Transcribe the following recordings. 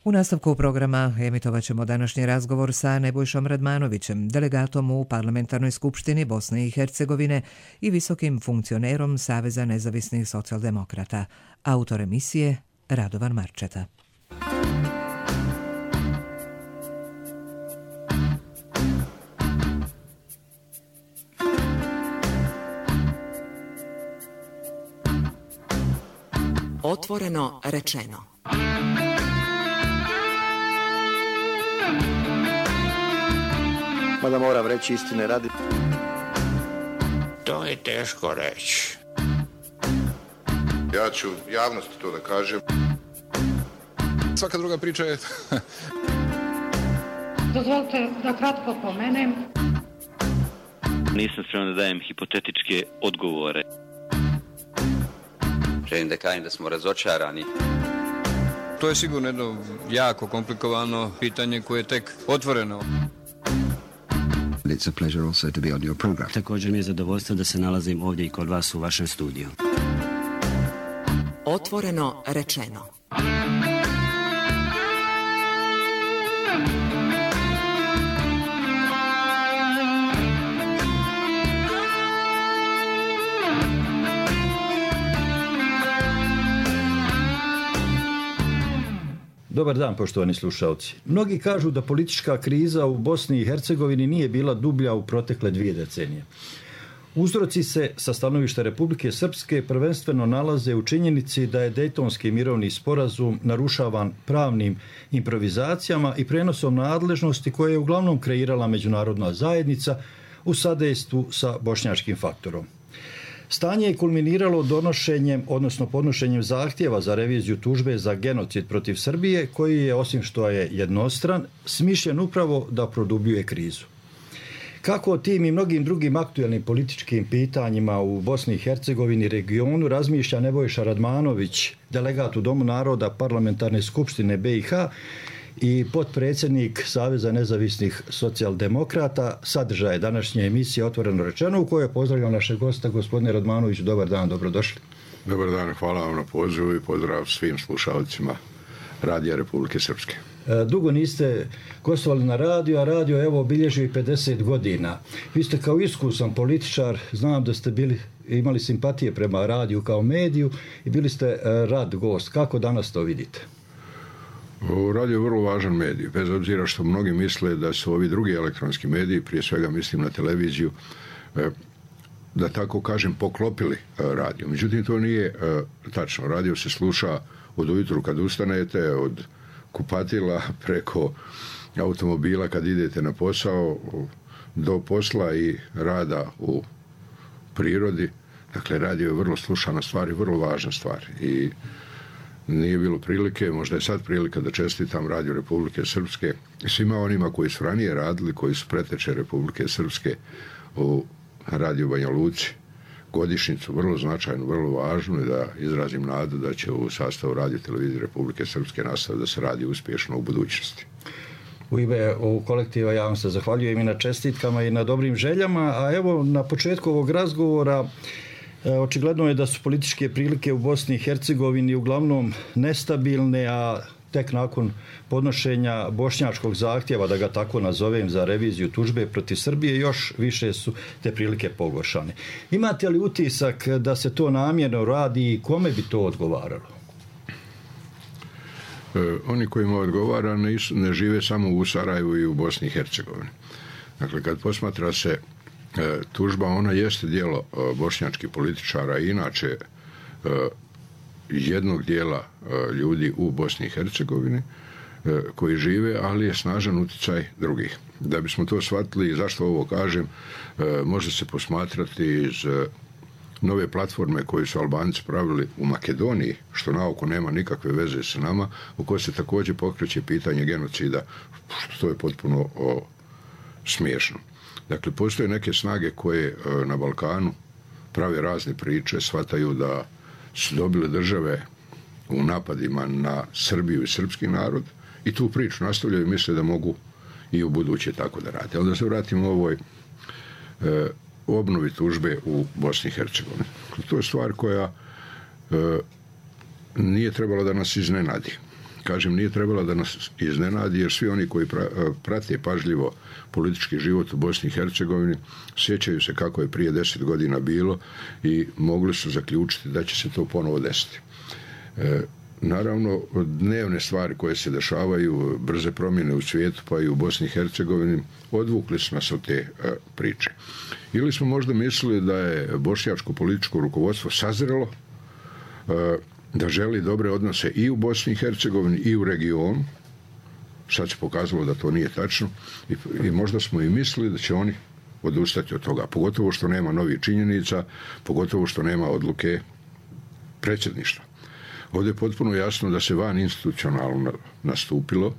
U nastavku programa emitovat ćemo današnji razgovor sa Nebojšom Radmanovićem, delegatom u Parlamentarnoj skupštini Bosne i Hercegovine i visokim funkcionerom Saveza nezavisnih socijaldemokrata. Autor emisije Radovan Marčeta. Otvoreno rečeno. Mada moram reći istine radi. To je teško reći. Ja ću javnosti to da kažem. Svaka druga priča je... Dozvolite da kratko pomenem. Nisam spreman da dajem hipotetičke odgovore. Želim da kažem da smo razočarani. To je sigurno jedno jako komplikovano pitanje koje je tek otvoreno. It's a pleasure also to be on your program. Također mi je zadovoljstvo da se nalazim ovdje i kod vas u vašem studiju. Otvoreno rečeno. Dobar dan, poštovani slušalci. Mnogi kažu da politička kriza u Bosni i Hercegovini nije bila dublja u protekle 2 decenije. Uzroci se sa stanovišta Republike Srpske prvenstveno nalaze u činjenici da je Dejtonski mirovni sporazum narušavan pravnim improvizacijama i prenosom nadležnosti koje je uglavnom kreirala međunarodna zajednica u sadejstvu sa bošnjačkim faktorom. Stanje je kulminiralo donošenjem, odnosno podnošenjem zahtjeva za reviziju tužbe za genocid protiv Srbije, koji je, osim što je jednostran, smišljen upravo da produbljuje krizu. Kako o tim i mnogim drugim aktuelnim političkim pitanjima u Bosni i Hercegovini i regionu razmišlja Nebojša Radmanović, delegat u Domu naroda Parlamentarne skupštine BiH i potpredsjednik Saveza nezavisnih socijaldemokrata, sadržaje današnje emisije Otvoreno rečeno, u kojoj pozdravljam našeg gosta, gospodine Radmanoviću. Dobar dan, dobrodošli. Dobar dan, hvala vam na pozivu i pozdrav svim slušalcima Radija Republike Srpske. Dugo niste gostovali na radiju, a radio evo obilježio i 50 godina. Vi ste kao iskusan političar, znam da ste imali simpatije prema radiju kao mediju i bili ste rad gost. Kako danas to vidite? Radio je vrlo važan medij, bez obzira što mnogi misle da su ovi drugi elektronski mediji, prije svega mislim na televiziju, da tako kažem poklopili radio. Međutim, to nije tačno. Radio se sluša od ujutru kad ustanete, od kupatila preko automobila kad idete na posao, do posla i rada u prirodi. Dakle, radio je vrlo slušana stvar i vrlo važna stvar. I nije bilo prilike, možda je sad prilika da čestitam Radio Republike Srpske i svima onima koji su ranije radili, koji su preteče Republike Srpske u Radio Banja Luci, godišnjicu, vrlo značajnu, vrlo važnu, i da izrazim nadu da će u sastavu Radio Televizije Republike Srpske nastaviti da se radi uspješno u budućnosti. U ime ovog kolektiva ja vam se zahvaljujem i na čestitkama i na dobrim željama, a evo na početku ovog razgovora očigledno je da su političke prilike u Bosni i Hercegovini uglavnom nestabilne, a tek nakon podnošenja bošnjačkog zahtjeva, da ga tako nazovem, za reviziju tužbe protiv Srbije, još više su te prilike pogoršane. Imate li utisak da se to namjerno radi i kome bi to odgovaralo? Oni kojima odgovara ne žive samo u Sarajevu i u Bosni i Hercegovini. Dakle, kad posmatra se tužba, ona jeste djelo bošnjačkih političara i inače jednog dijela ljudi u Bosni i Hercegovini koji žive, ali je snažan utjecaj drugih. Da bismo to shvatili i zašto ovo kažem, može se posmatrati iz nove platforme koje su Albanci pravili u Makedoniji, što naoko nema nikakve veze sa nama, u kojoj se također pokreće pitanje genocida, što je potpuno smiješno. Dakle, postoje neke snage koje na Balkanu prave razne priče, shvataju da su dobile države u napadima na Srbiju i srpski narod i tu priču nastavljaju i misle da mogu i u buduće tako da rade. Ali da se vratimo ovoj obnovi tužbe u Bosni i Hercegovini. To je stvar koja nije trebala da nas iznenadi. kažem, nije trebala da nas iznenadi, jer svi oni koji prate pažljivo politički život u Bosni i Hercegovini sjećaju se kako je prije 10 godina bilo i mogli su zaključiti da će se to ponovo desiti. Naravno, dnevne stvari koje se dešavaju, brze promjene u svijetu, pa i u Bosni i Hercegovini, odvukli su nas od te priče. Ili smo možda mislili da je bošnjačko političko rukovodstvo sazrelo, da želi dobre odnose i u Bosni i Hercegovini i u regionu. Sad se pokazalo da to nije tačno i možda smo i mislili da će oni odustati od toga. Pogotovo što nema novih činjenica, pogotovo što nema odluke predsjedništva. Ovdje je potpuno jasno da se van institucionalno nastupilo,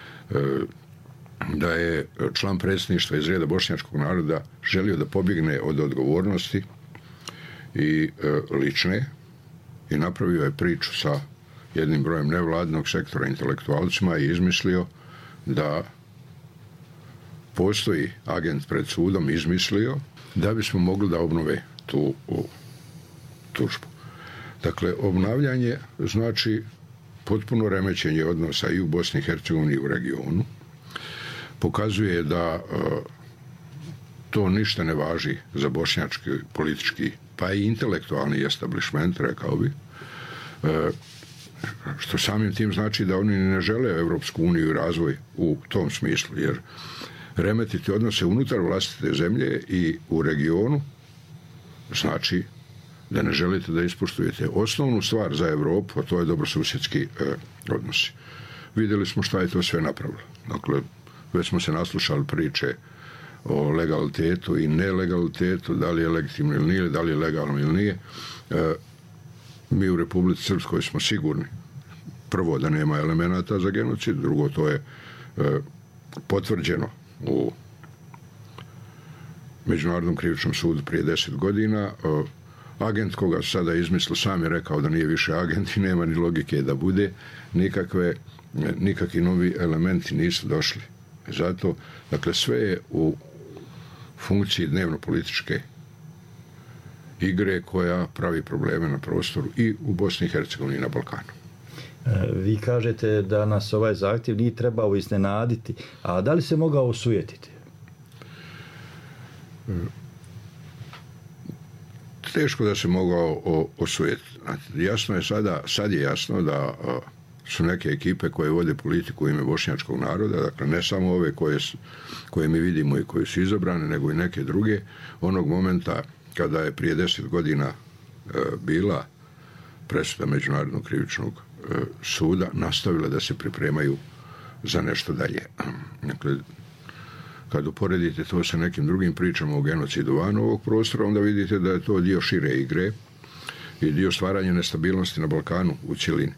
da je član predsjedništva iz reda bošnjačkog naroda želio da pobjegne od odgovornosti i lične i napravio je priču sa jednim brojem nevladinog sektora intelektualcima i izmislio da postoji agent pred sudom, izmislio da bismo mogli da obnove tu tužbu. Dakle, obnavljanje znači potpuno remećenje odnosa i u Bosni i Hercegovini i u regionu. Pokazuje da to ništa ne važi za bošnjački politički, pa i intelektualni establishment, rekao bi, što samim tim znači da oni ne žele Evropsku uniju i razvoj u tom smislu, jer remetiti odnose unutar vlastite zemlje i u regionu znači da ne želite da ispoštujete osnovnu stvar za Europu, a to je dobrosusjedski odnosi. Vidjeli smo šta je to sve napravilo. Dakle, već smo se naslušali priče o legalitetu i nelegalitetu, da li je legitimno ili nije, da li je legalno ili nije. Mi u Republici Srpskoj smo sigurni, prvo, da nema elemenata za genocid, drugo, to je potvrđeno u Međunarodnom krivičnom sudu prije 10 godina. Agent koga sada izmislio sam je rekao da nije više agent i nema ni logike da bude. Nikakvi novi elementi nisu došli. Zato, dakle, sve je u funkciji dnevno-političke igre koja pravi probleme na prostoru i u Bosni i Hercegovini i na Balkanu. Vi kažete da nas ovaj zahtjev nije trebao iznenaditi, a da li se mogao osujetiti? Teško da se mogao osujetiti. Jasno je sad je jasno da su neke ekipe koje vode politiku u ime bošnjačkog naroda, dakle ne samo ove koje mi vidimo i koje su izabrane, nego i neke druge, onog momenta kada je prije 10 godina bila presuda Međunarodnog krivičnog suda, nastavile da se pripremaju za nešto dalje. Dakle, kad uporedite to sa nekim drugim pričama o genocidu van ovog prostora, onda vidite da je to dio šire igre i dio stvaranja nestabilnosti na Balkanu u cjelini.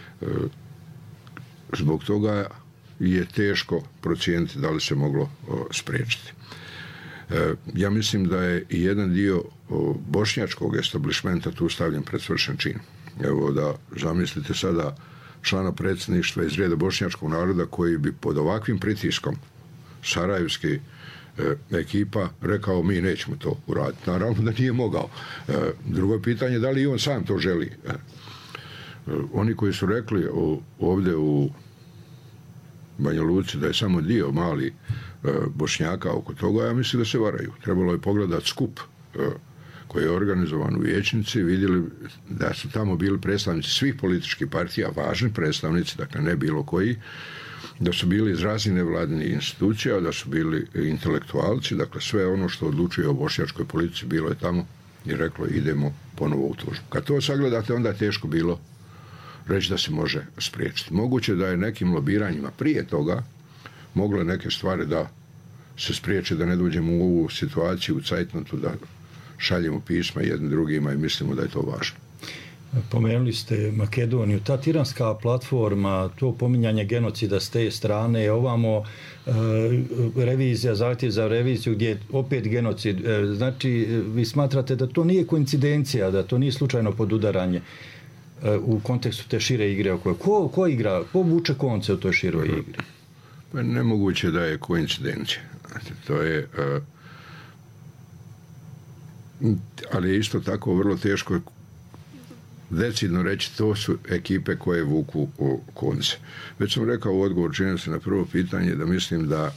Zbog toga je teško procijeniti da li se moglo spriječiti. Ja mislim da je i jedan dio bošnjačkog establishmenta tu stavljen pred svršen čin. Evo da zamislite sada člana predsjedništva iz reda bošnjačkog naroda koji bi pod ovakvim pritiskom sarajevski ekipa rekao mi nećemo to uraditi. Naravno da nije mogao. Drugo pitanje da li i on sam to želi. Oni koji su rekli ovdje u Banja Luci da je samo dio mali Bošnjaka oko toga, ja mislim da se varaju. Trebalo je pogledati skup koji je organizovan u Vijećnici, vidjeli da su tamo bili predstavnici svih političkih partija, važni predstavnici, dakle ne bilo koji, da su bili iz raznih nevladinih institucija, da su bili intelektualci, dakle sve ono što odlučuje o bošnjačkoj politici bilo je tamo i reklo idemo ponovo u tužbu. Kad to sagledate, onda je teško bilo reći da se može spriječiti. Moguće da je nekim lobiranjima prije toga mogle neke stvari da se spriječe, da ne dođemo u ovu situaciju u cajtnotu, da šaljemo pisma jednim drugima i mislimo da je to važno. Pomenuli ste Makedoniju. Ta tiranska platforma, to pominjanje genocida s te strane, ovamo revizija, zahtjev za reviziju gdje je opet genocid. Znači, vi smatrate da to nije koincidencija, da to nije slučajno podudaranje u kontekstu te šire igre o kojoj. Ko igra, ko vuče konce u toj široj igri? Pa nemoguće da je koincidencija. To je ali je isto tako vrlo teško decidno reći to su ekipe koje vuku konce. Već sam rekao u odgovor, čini se na prvo pitanje, da mislim da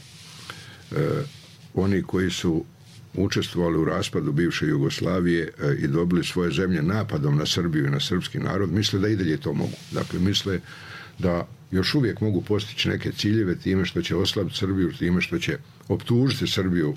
oni koji su učestvovali u raspadu bivše Jugoslavije i dobili svoje zemlje napadom na Srbiju i na srpski narod, misle da i dalje to mogu. Dakle, misle da još uvijek mogu postići neke ciljeve time što će oslabiti Srbiju, time što će optužiti Srbiju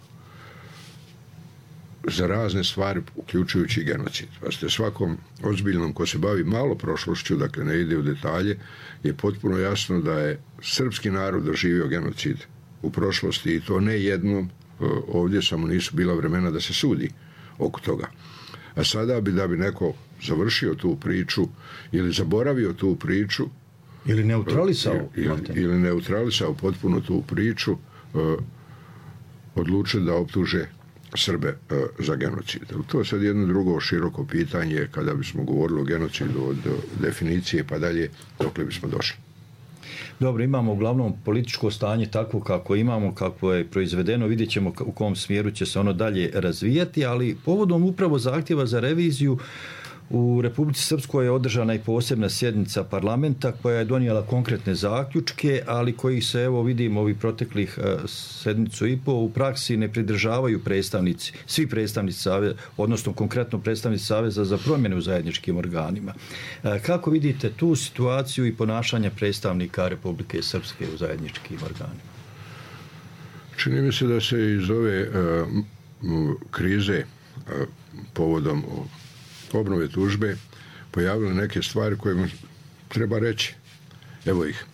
za razne stvari, uključujući i genocid. Pa svakom ozbiljnom ko se bavi malo prošlošću, dakle ne ide u detalje, je potpuno jasno da je srpski narod doživio genocid u prošlosti i to ne jednom. Ovdje samo nisu bila vremena da se sudi oko toga. A sada da bi neko završio tu priču ili zaboravio tu priču ili neutralisao potpuno tu priču, odlučio da optuže Srbe za genocid. To je sad jedno drugo široko pitanje kada bismo govorili o genocidu od definicije pa dalje, dokle bismo došli. Dobro, imamo uglavnom političko stanje takvo kako imamo, kako je proizvedeno, vidjet ćemo u kom smjeru će se ono dalje razvijati, ali povodom upravo zahtjeva za reviziju u Republici Srpskoj je održana i posebna sjednica parlamenta koja je donijela konkretne zaključke, ali koji se, evo vidimo, ovih proteklih sedmicu i pol u praksi ne pridržavaju svi predstavnici Saveza, odnosno konkretno predstavnici Saveza za promjene u zajedničkim organima. Kako vidite tu situaciju i ponašanje predstavnika Republike Srpske u zajedničkim organima? Čini mi se da se iz ove krize povodom obnove tužbe pojavile neke stvari koje treba reći. Evo ih.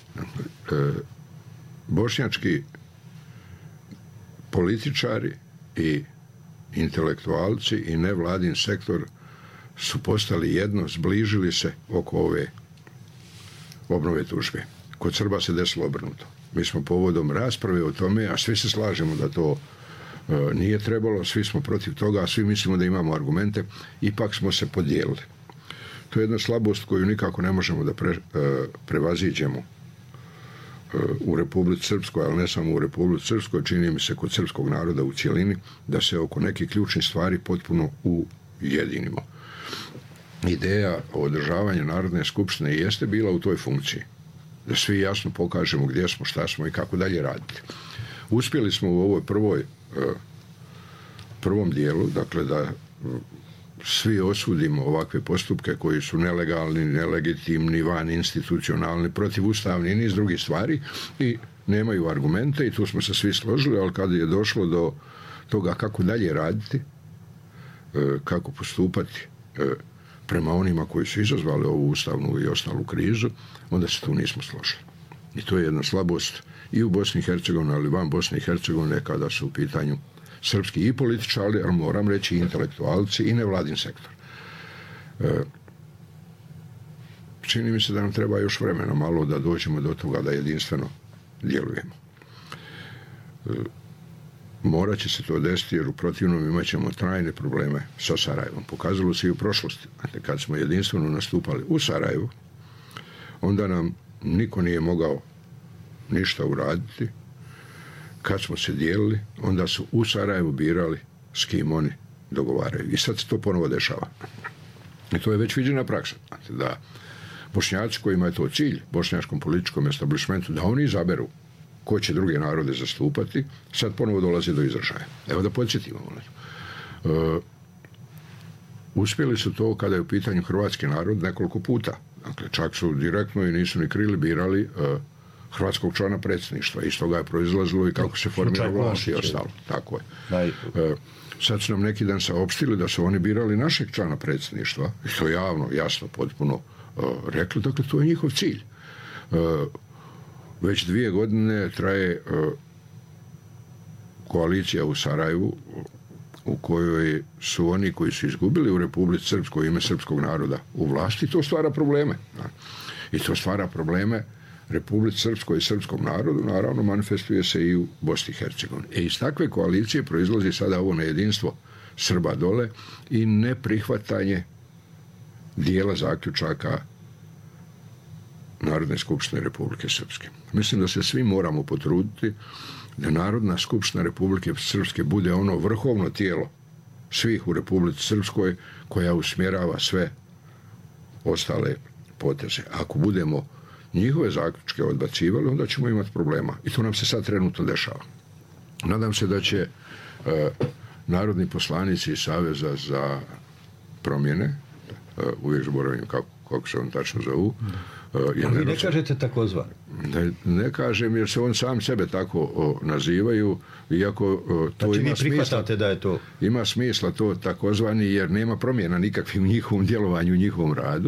Bošnjački političari i intelektualci i nevladin sektor su postali jedno, zbližili se oko ove obnove tužbe. Kod Srba se desilo obrnuto. Mi smo povodom rasprave o tome, a svi se slažemo da to nije trebalo, svi smo protiv toga, a svi mislimo da imamo argumente, ipak smo se podijelili. To je jedna slabost koju nikako ne možemo da prevaziđemo u Republici Srpskoj, ali ne samo u Republici Srpskoj, čini mi se kod srpskog naroda u cjelini, da se oko nekih ključnih stvari potpuno ujedinimo. Ideja o održavanju Narodne skupštine jeste bila u toj funkciji. Da svi jasno pokažemo gdje smo, šta smo i kako dalje raditi. Uspjeli smo u ovoj prvom dijelu, dakle da svi osudimo ovakve postupke koji su nelegalni, nelegitimni, van institucionalni, protivustavni i niz drugih stvari i nemaju argumente i tu smo se svi složili, ali kada je došlo do toga kako dalje raditi, kako postupati prema onima koji su izazvali ovu ustavnu i ostalu krizu, onda se tu nismo složili. I to je jedna slabost i u Bosni i Hercegovini, ali van Bosne i Hercegovine kada su u pitanju srpski i političari, ali moram reći i intelektualci i nevladin sektor. Čini mi se da nam treba još vremena malo da dođemo do toga da jedinstveno djelujemo. Morat će se to desiti jer u protivnom imat ćemo trajne probleme sa Sarajevom. Pokazalo se i u prošlosti. Kad smo jedinstveno nastupali u Sarajevu, onda nam niko nije mogao ništa uraditi. Kad smo se dijelili, onda su u Sarajevu birali s kim oni dogovaraju. I sad se to ponovo dešava. I to je već viđena praksa. Da Bošnjaci kojima je to cilj, bošnjačkom političkom establishmentu, da oni izaberu ko će druge narode zastupati, sad ponovo dolazi do izražaja. Evo da podsjetimo. Uspjeli su to kada je u pitanju hrvatski narod nekoliko puta. Dakle, čak su direktno i nisu ni krili birali hrvatskog člana predsjedništva. Iz toga je proizlazilo i kako se formira vlast i ostalo. Tako je. Sad su nam neki dan saopštili da su oni birali našeg člana predsjedništva i to javno, jasno, potpuno rekli. Dakle, to je njihov cilj. Već 2 godine traje koalicija u Sarajevu u kojoj su oni koji su izgubili u Republici Srpskoj ime srpskog naroda u vlasti. To stvara probleme. I to stvara probleme Republici Srpskoj i srpskom narodu, naravno manifestuje se i u Bosni i Hercegovini. Iz takve koalicije proizlazi sada ovo nejedinstvo Srba dole i neprihvatanje dijela zaključaka Narodne skupštine Republike Srpske. Mislim da se svi moramo potruditi da Narodna skupština Republike Srpske bude ono vrhovno tijelo svih u Republici Srpskoj koja usmjerava sve ostale poteze. Ako budemo njihove zaključke odbacivali, onda ćemo imati problema. I to nam se sad trenutno dešava. Nadam se da će narodni poslanici iz Saveza za promjene, uvijek zaboravim kako se on tačno zovu. Vi ne kažete takozvani? Ne kažem, jer se on sam sebe tako nazivaju, iako to znači, ima smisla. Da je to... Ima smisla to takozvani, jer nema promjena nikakvim u njihovom djelovanju, u njihovom radu.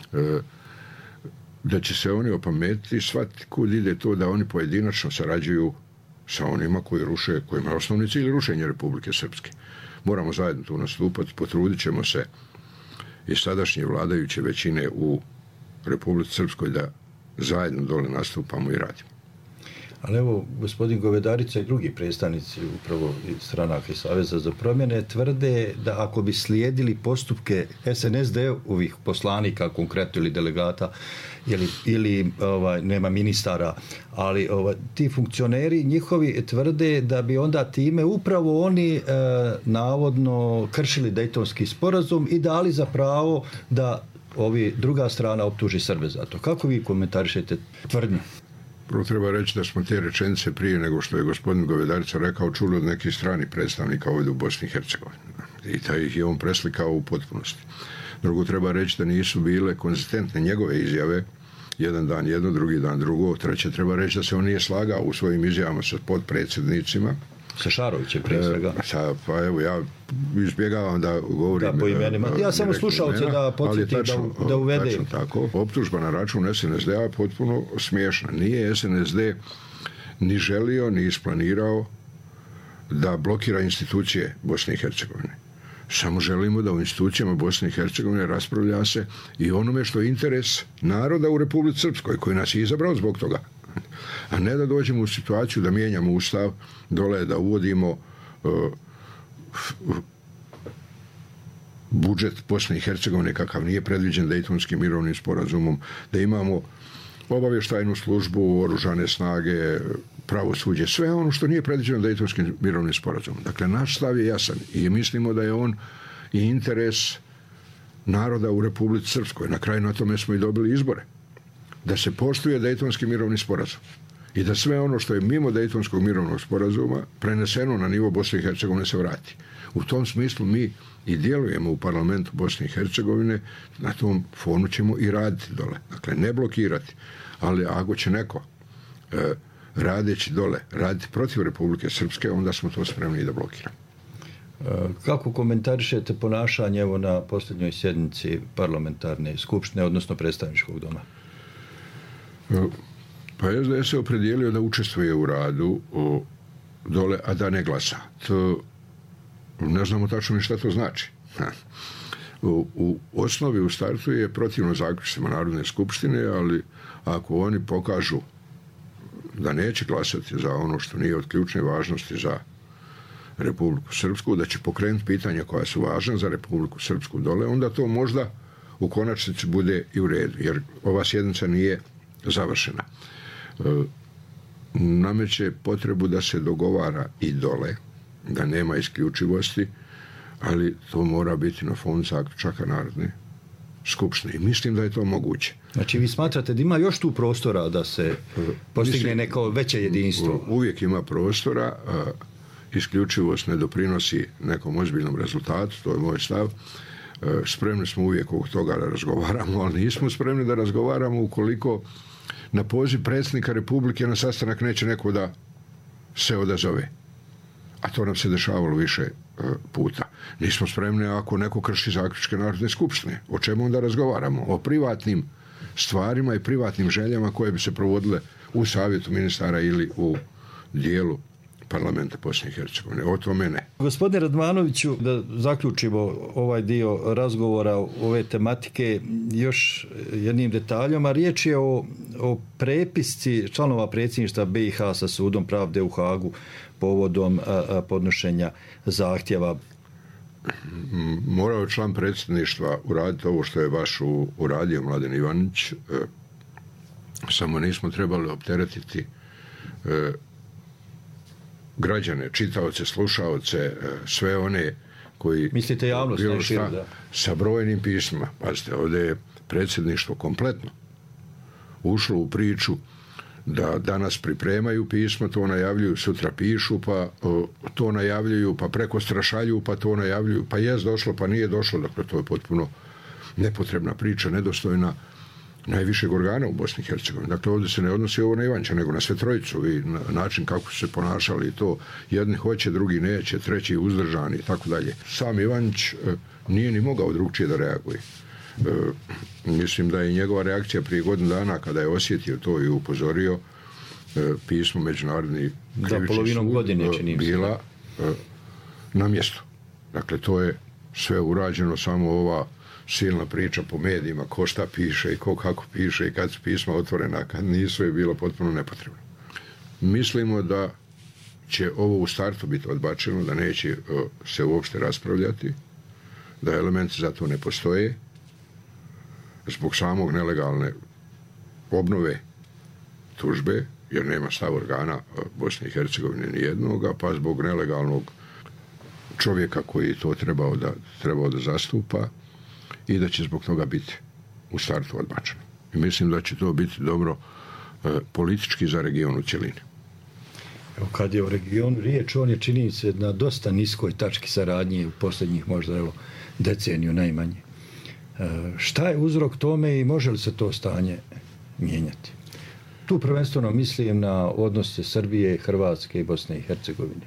Da će se oni opametiti, shvatiti kud ide to da oni pojedinačno sarađuju sa onima koji ruše, kojima je osnovni cilj rušenje Republike Srpske. Moramo zajedno tu nastupati, potrudit ćemo se i sadašnje vladajuće većine u Republici Srpskoj da zajedno dole nastupamo i radimo. Ali evo, gospodin Govedarica i drugi predstavnici upravo stranaka i Saveza za promjene tvrde da ako bi slijedili postupke SNSD-ovih poslanika, konkretno ili delegata, ili nema ministara, ali ti funkcioneri njihovi tvrde da bi onda time upravo oni navodno kršili Dejtonski sporazum i dali za pravo da druga strana optuži Srbe za to. Kako vi komentarišete tvrdnju? Prvo treba reći da smo te rečenice prije nego što je gospodin Govedarica rekao čuli od nekih stranih predstavnika ovdje u Bosni i Hercegovini. I taj ih je on preslikao u potpunosti. Drugo, treba reći da nisu bile konzistentne njegove izjave, jedan dan jedno, drugi dan drugo. Treće, treba reći da se on nije slagao u svojim izjavama sa podpredsjednicima. Sa Šarovićem prije svega. Pa evo, ja izbjegavam da govorim... Da, po imenima. Ja samo slušalce da podsjetim da uvede. Tačno tako. Optužba na račun SNSD-a je potpuno smiješna. Nije SNSD ni želio, ni isplanirao da blokira institucije Bosne i Hercegovine. Samo želimo da u institucijama Bosne i Hercegovine raspravlja se i onome što je interes naroda u Republici Srpskoj, koji nas je izabrao zbog toga. A ne da dođemo u situaciju da mijenjamo ustav, dole da uvodimo budžet Bosne i Hercegovine kakav nije predviđen Dejtonskim mirovnim sporazumom, da imamo obavještajnu službu, oružane snage, pravosuđe, sve ono što nije predviđeno Dejtonskim mirovnim sporazumom. Dakle, naš stav je jasan i mislimo da je on i interes naroda u Republici Srpskoj. Na kraju na tome smo i dobili izbore. Da se poštuje Dejtonski mirovni sporazum i da sve ono što je mimo Dejtonskog mirovnog sporazuma preneseno na nivo Bosne i Hercegovine se vrati. U tom smislu mi i djelujemo u parlamentu Bosne i Hercegovine, na tom fonu ćemo i raditi dole. Dakle, ne blokirati, ali ako će neko radeći dole, raditi protiv Republike Srpske, onda smo to spremni i da blokiramo. Kako komentarišete ponašanje evo na posljednjoj sjednici parlamentarne skupštine, odnosno predstavničkog doma? Pa SDS se opredijelio da učestvuje u radu dole, a da ne glasa. To ne znamo tačno ni šta to znači. U osnovi, u startu je protivno zaključcima Narodne skupštine, ali ako oni pokažu da neće glasati za ono što nije od ključne važnosti za Republiku Srpsku, da će pokrenuti pitanja koja su važna za Republiku Srpsku dole, onda to možda u konačnici bude i u redu, jer ova sjednica nije završena. Nameće potrebu da se dogovara i dole, da nema isključivosti, ali to mora biti na fonu zaključaka Narodne skupštine. I mislim da je to moguće. Znači, vi smatrate da ima još tu prostora da se postigne neko veće jedinstvo? Uvijek ima prostora. Isključivost ne doprinosi nekom ozbiljnom rezultatu, to je moj stav. Spremni smo uvijek oko toga da razgovaramo, ali nismo spremni da razgovaramo ukoliko na poziv predsjednika Republike na sastanak neće neko da se odazove. A to nam se dešavalo više puta. Nismo spremni ako neko krši zaključke Narodne skupštine. O čemu onda razgovaramo? O privatnim stvarima i privatnim željama koje bi se provodile u savjetu ministara ili u dijelu parlamenta Bosne i Hercegovine. O tome ne. Gospodine Radmanoviću, da zaključimo ovaj dio razgovora ove tematike još jednim detaljom, a riječ je o prepisci članova predsjedništva BiH sa Sudom pravde u Hagu povodom podnošenja zahtjeva. Morao je član predsjedništva uraditi ovo što je baš uradio Mladen Ivanić, samo nismo trebali opteretiti građane, čitaoce, slušaoce, sve one koji... Mislite javnost najširu, da? Sa brojnim pismima. Pazite, ovdje je predsjedništvo kompletno ušlo u priču da danas pripremaju pismo, to najavljuju, sutra pišu, pa to najavljuju, pa preko strašalju, pa to najavljuju, pa jest došlo, pa nije došlo. Dakle, to je potpuno nepotrebna priča, nedostojna najvišeg organa u Bosni i Hercegovini. Dakle, ovdje se ne odnosi ovo na Ivanča, nego na sve trojicu i na način kako su se ponašali i to. Jedni hoće, drugi neće, treći uzdržani i tako dalje. Sam Ivanč nije ni mogao drugčije da reaguje. Mislim da je njegova reakcija prije godinu dana kada je osjetio to i upozorio pismo Međunarodni krivični sud bila na mjestu. Dakle, to je sve urađeno, samo ova silna priča po medijima, ko šta piše i ko kako piše i kad su pisma otvorena, kad nisu, je bilo potpuno nepotrebno. Mislimo da će ovo u startu biti odbačeno, da neće se uopšte raspravljati, da elementi za to ne postoje, zbog samog nelegalne obnove tužbe, jer nema stav organa Bosne i Hercegovine ni jednoga, pa zbog nelegalnog čovjeka koji to trebao da zastupa i da će zbog toga biti u startu odbačeno. I mislim da će to biti dobro politički za region u cjelini. Evo, kad je o regionu riječ, on je, čini se, na dosta niskoj tački saradnje u posljednjih možda deceniju najmanje. Šta je uzrok tome i može li se to stanje mijenjati? Tu prvenstveno mislim na odnose Srbije, Hrvatske i Bosne i Hercegovine.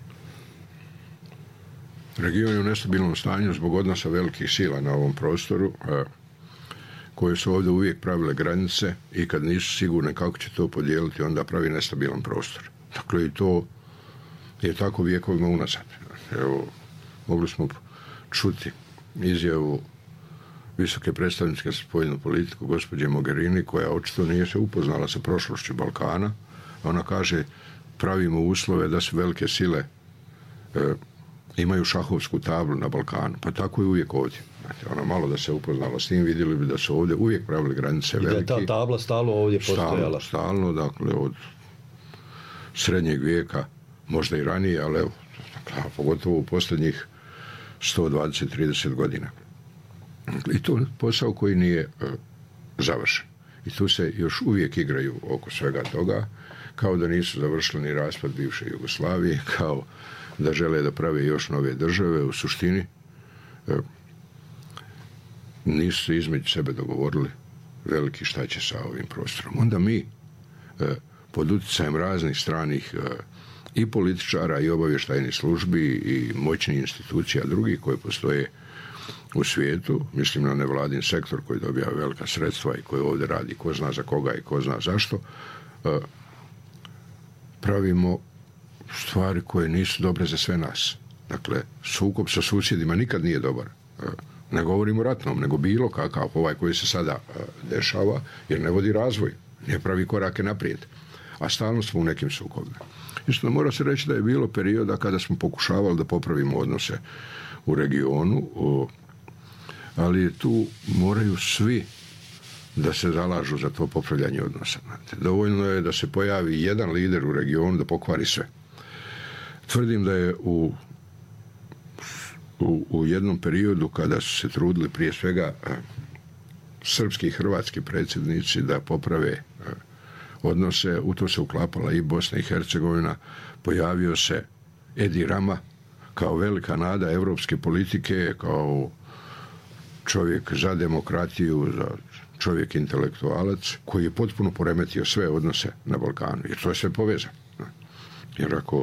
Region je u nestabilnom stanju zbog odnosa velikih sila na ovom prostoru, koje su ovdje uvijek pravile granice i kad nisu sigurne kako će to podijeliti, onda pravi nestabilan prostor. Dakle, i to je tako vijekovima unazad. Evo, mogli smo čuti izjavu visoke predstavnice za spoljnu politiku, gospođe Mogherini, koja očito nije se upoznala sa prošlošću Balkana. Ona kaže, pravimo uslove da su velike sile imaju šahovsku tablu na Balkanu. Pa tako je uvijek ovdje. Znači, ona malo da se upoznala s tim, vidjeli bi da su ovdje uvijek pravili granice velike. I da je ta tabla stalno ovdje postojala. Stalno, dakle, od srednjeg vijeka, možda i ranije, ali evo, dakle, pogotovo u posljednjih 120-30 godina. I to je posao koji nije završen. I tu se još uvijek igraju oko svega toga, kao da nisu završili ni raspad bivše Jugoslavije, kao da žele da prave još nove države. U suštini nisu se između sebe dogovorili veliki šta će sa ovim prostorom. Onda mi pod utjecajem raznih stranih i političara i obavještajnih službi i moćnih institucija drugih koje postoje u svijetu, mislim na nevladin sektor koji dobija velika sredstva i koji ovdje radi ko zna za koga i ko zna zašto, pravimo stvari koje nisu dobre za sve nas. Dakle, sukob sa susjedima nikad nije dobar. Ne govorimo ratnom, nego bilo kakav ovaj koji se sada dešava, jer ne vodi razvoj, ne pravi korake naprijed. A stalno smo u nekim sukobima. Isto mora se reći da je bilo perioda kada smo pokušavali da popravimo odnose u regionu, ali tu moraju svi da se zalažu za to popravljanje odnosa. Dovoljno je da se pojavi jedan lider u regionu da pokvari sve. Tvrdim da je u jednom periodu kada su se trudili prije svega srpski i hrvatski predsjednici da poprave odnose, u to se uklapala i Bosna i Hercegovina, pojavio se Edi Rama kao velika nada evropske politike, kao čovjek za demokratiju, za čovjek intelektualac, koji je potpuno poremetio sve odnose na Balkanu. Jer to je sve povezano. Jer ako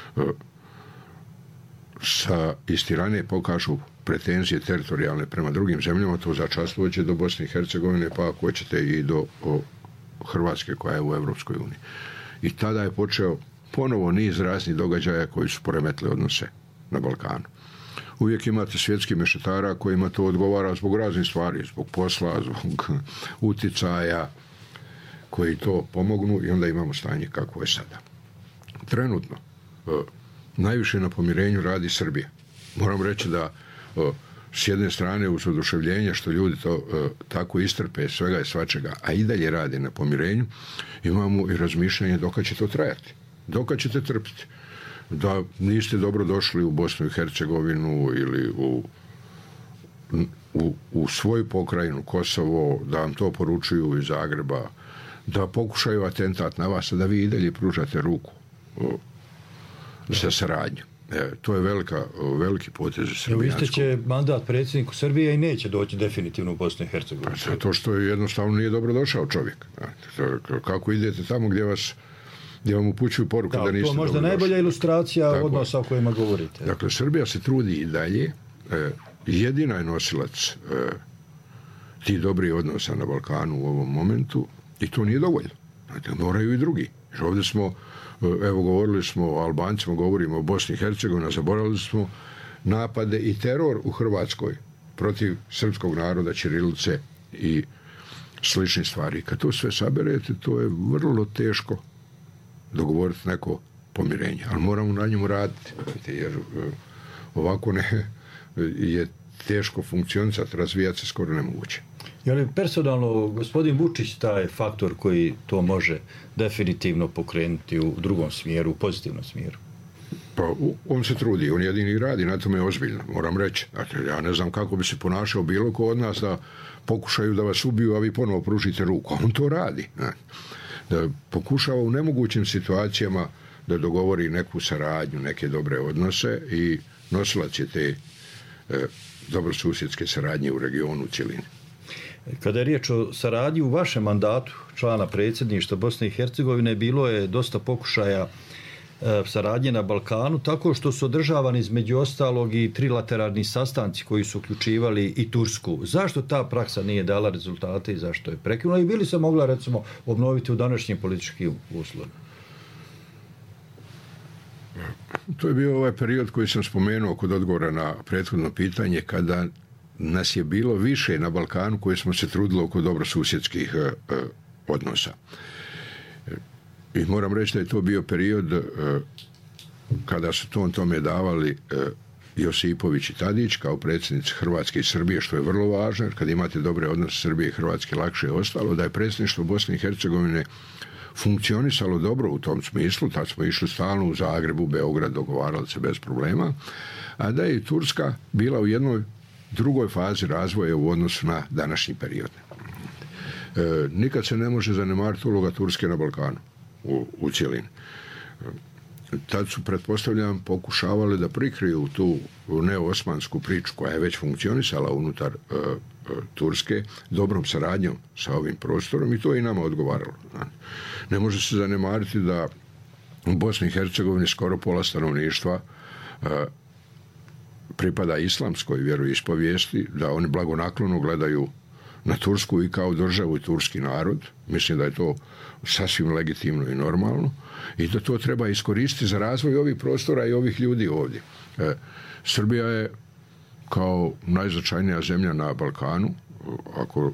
sa istirane pokažu pretenzije teritorijalne prema drugim zemljama, to začas dođe do Bosne i Hercegovine, pa ako hoćete i do Hrvatske koja je u Evropskoj uniji. I tada je počeo ponovo niz raznih događaja koji su poremetili odnose na Balkanu. Uvijek imate svjetskih mešetara kojima to odgovara zbog raznih stvari, zbog posla, zbog uticaja, koji to pomognu i onda imamo stanje kako je sada. Trenutno najviše na pomirenju radi Srbija. Moram reći da s jedne strane uz oduševljenje što ljudi to tako istrpe svega i svačega, a i dalje rade na pomirenju, imamo i razmišljanje dokad će to trajati. Dokad ćete trpiti. da niste dobro došli u Bosnu i Hercegovinu ili u svoju pokrajinu Kosovo, da vam to poručuju iz Zagreba, da pokušaju atentat na vas, da vi i dalje pružate ruku za saradnju. To je veliki potez srbijanskog. Isteće mandat predsjedniku Srbije i neće doći definitivno u Bosnu i Hercegovinu. Zato što je jednostavno nije dobro došao čovjek. Kako idete tamo gdje vam upućuju poruku da niste dobro došli. To je možda najbolja ilustracija odnosa o kojima govorite. Dakle, Srbija se trudi i dalje. Jedina je nosilac tih dobrih odnosa na Balkanu u ovom momentu i to nije dovoljno. Moraju i drugi. Ovdje smo, govorili smo o Albancima, govorimo o Bosni i Hercegovini, zaboravili smo napade i teror u Hrvatskoj protiv srpskog naroda, ćirilice i sličnih stvari. Kad to sve saberete, to je vrlo teško dogovoriti neko pomirenje. Ali moramo na njemu raditi, jer ovako je teško funkcionisati, razvijati se skoro nemoguće. Je li personalno gospodin Vučić taj faktor koji to može definitivno pokrenuti u drugom smjeru, u pozitivnom smjeru? Pa on se trudi, on jedini radi, na tome je ozbiljno, moram reći. Dakle, ja ne znam kako bi se ponašao bilo ko od nas da pokušaju da vas ubiju, a vi ponovo pružite ruku. A on to radi. Da pokušava u nemogućim situacijama da dogovori neku saradnju, neke dobre odnose i nosilac je te dobrosusjedske saradnje u regionu u cjelini. Kada je riječ o saradnji u vašem mandatu člana predsjedništva Bosne i Hercegovine, bilo je dosta pokušaja saradnje na Balkanu, tako što su održavani između ostalog i trilateralni sastanci koji su uključivali i Tursku. Zašto ta praksa nije dala rezultate i zašto je prekinula i bili se mogla recimo obnoviti u današnjim političkim uslovima? To je bio ovaj period koji sam spomenuo kod odgovora na prethodno pitanje, kada nas je bilo više na Balkanu koji smo se trudili oko dobrosusjedskih odnosa. I moram reći da je to bio period kada su tome davali Josipović i Tadić kao predsjednici Hrvatske i Srbije, što je vrlo važno, jer kad imate dobre odnose Srbije i Hrvatske, lakše je ostalo. Da je predsjedništvo Bosne i Hercegovine funkcionisalo dobro u tom smislu, tad smo išli stalno u Zagrebu, Beograd, dogovarali se bez problema, a da je i Turska bila u jednoj drugoj fazi razvoja u odnosu na današnji period. Nikad se ne može zanemariti uloga Turske na Balkanu u cjelini. Tad su, pretpostavljam, pokušavali da prikriju tu neosmansku priču koja je već funkcionisala unutar Turske dobrom saradnjom sa ovim prostorom i to je i nama odgovaralo. Ne može se zanemariti da u Bosni i Hercegovini skoro pola stanovništva pripada islamskoj vjeroispovijesti, da oni blagonaklono gledaju na Tursku i kao državu i turski narod. Mislim da je to sasvim legitimno i normalno i da to treba iskoristiti za razvoj ovih prostora i ovih ljudi ovdje. Srbija je kao najznačajnija zemlja na Balkanu, ako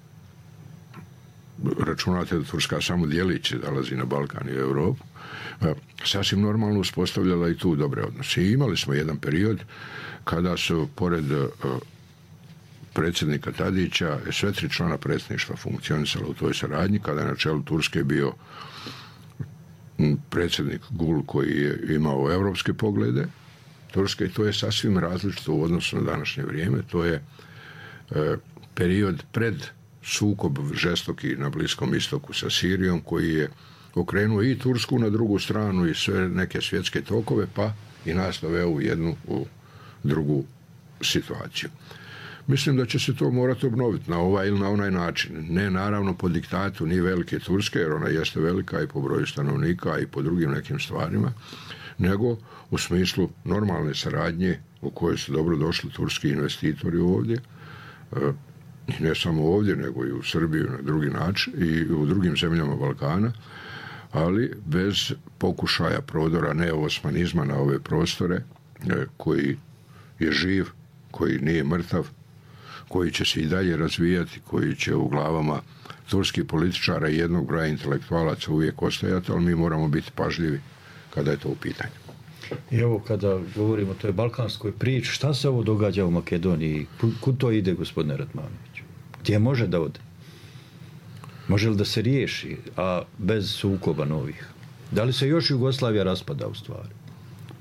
računate da Turska samo dijelići dolazi na Balkan i Europu, sasvim normalno uspostavljala i tu dobre odnose. I imali smo jedan period kada su pored predsjednika Tadića sve tri člana predsjedništva funkcionisala u toj saradnji, kada je na čelu Turske bio predsjednik Gul koji je imao europske poglede Turske i to je sasvim različito u odnosu na današnje vrijeme. To je period pred sukob žestoki na Bliskom istoku sa Sirijom koji je okrenuo i Tursku na drugu stranu i sve neke svjetske tokove, pa i nas doveo u jednu u drugu situaciju. Mislim da će se to morati obnoviti na ovaj ili na onaj način. Ne naravno po diktatu ni velike Turske, jer ona jeste velika i po broju stanovnika i po drugim nekim stvarima, nego u smislu normalne saradnje u kojoj su dobro došli turski investitori ovdje, i ne samo ovdje, nego i u Srbiju na drugi način i u drugim zemljama Balkana, ali bez pokušaja prodora neosmanizma na ove prostore, koji je živ, koji nije mrtav, koji će se i dalje razvijati, koji će u glavama turskih političara i jednog broja intelektualaca uvijek ostajati, ali mi moramo biti pažljivi kada je to u pitanju. I evo kada govorimo o toj balkanskoj priči, šta se ovo događa u Makedoniji? Kud to ide, gospodine Radmanoviću? Gdje može da ode? Može li da se riješi, a bez sukoba novih? Da li se još Jugoslavija raspada u stvari?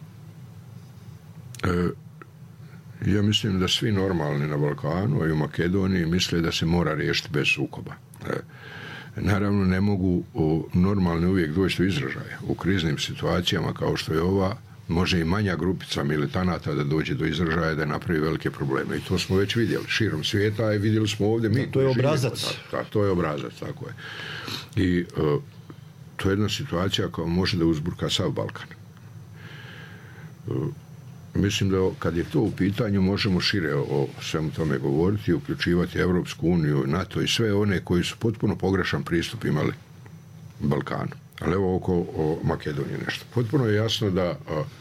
Ja mislim da svi normalni na Balkanu, a i u Makedoniji, misle da se mora riješiti bez sukoba. Naravno, ne mogu normalni uvijek doći do izražaja. U kriznim situacijama kao što je ova, može i manja grupica militanata da dođe do izražaja, da napravi velike probleme. I to smo već vidjeli širom svijeta i vidjeli smo ovdje mi. To je obrazac. To je obrazac, tako je. I to je jedna situacija koja može da uzburka sav Balkan. Mislim da kad je to u pitanju možemo šire o svemu tome govoriti, uključivati Europsku uniju, NATO i sve one koji su potpuno pogrešan pristup imali Balkanu. Ali evo o Makedoniji nešto. Potpuno je jasno da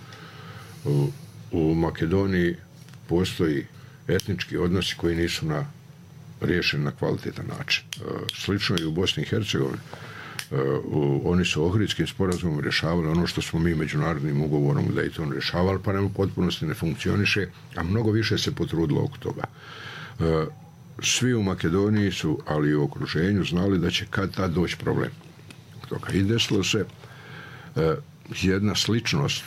u Makedoniji postoji etnički odnosi koji nisu riješeni na kvalitetan način. Slično i u Bosni i Hercegovini. Oni su Ohridskim sporazumom rješavali ono što smo mi međunarodnim ugovorom u Daytonu rješavali, pa nam u potpunosti ne funkcioniše, a mnogo više se potrudilo oko toga. Svi u Makedoniji su, ali i u okruženju, znali da će kad tad doći problem toga. I desilo se jedna sličnost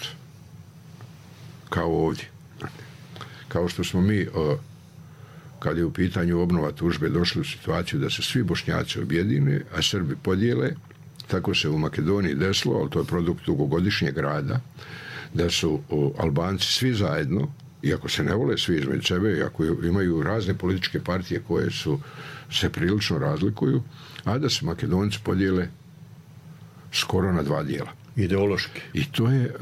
kao ovdje. Kao što smo mi, kad je u pitanju obnova tužbe, došli u situaciju da se svi Bošnjaci objedine, a Srbi podijele, tako se u Makedoniji desilo, ali to je produkt dugogodišnjeg rada, da su Albanci svi zajedno, iako se ne vole svi između sebe, iako imaju razne političke partije koje se prilično razlikuju, a da se Makedonci podijele skoro na dva dijela. Ideološki. I to je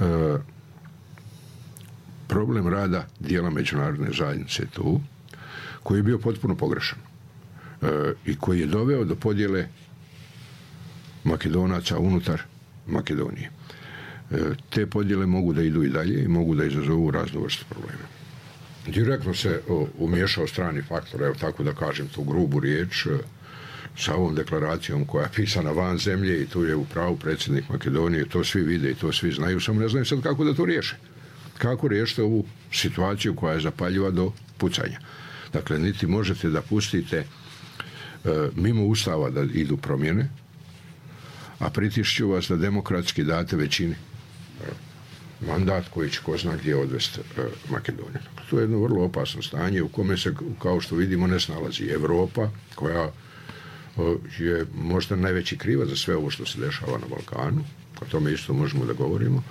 problem rada dijela međunarodne zajednice tu, koji je bio potpuno pogrešan i koji je doveo do podjele Makedonaca unutar Makedonije. Te podjele mogu da idu i dalje i mogu da izazovu raznu vrstu problema. Direktno se umiješao strani faktor, evo tako da kažem tu grubu riječ, sa ovom deklaracijom koja je pisana van zemlje, i tu je u pravu predsjednik Makedonije, to svi vide i to svi znaju, samo ne znaju sad kako da to riješe. Kako riješiti ovu situaciju koja je zapaljiva do pucanja. Dakle, niti možete da pustite mimo Ustava da idu promjene, a pritišću vas da demokratski date većini mandat koji će ko zna gdje odvesti Makedoniju. To je jedno vrlo opasno stanje u kome se, kao što vidimo, ne snalazi Europa, koja je možda najveći krivac za sve ovo što se dešava na Balkanu, o tome isto možemo da govorimo.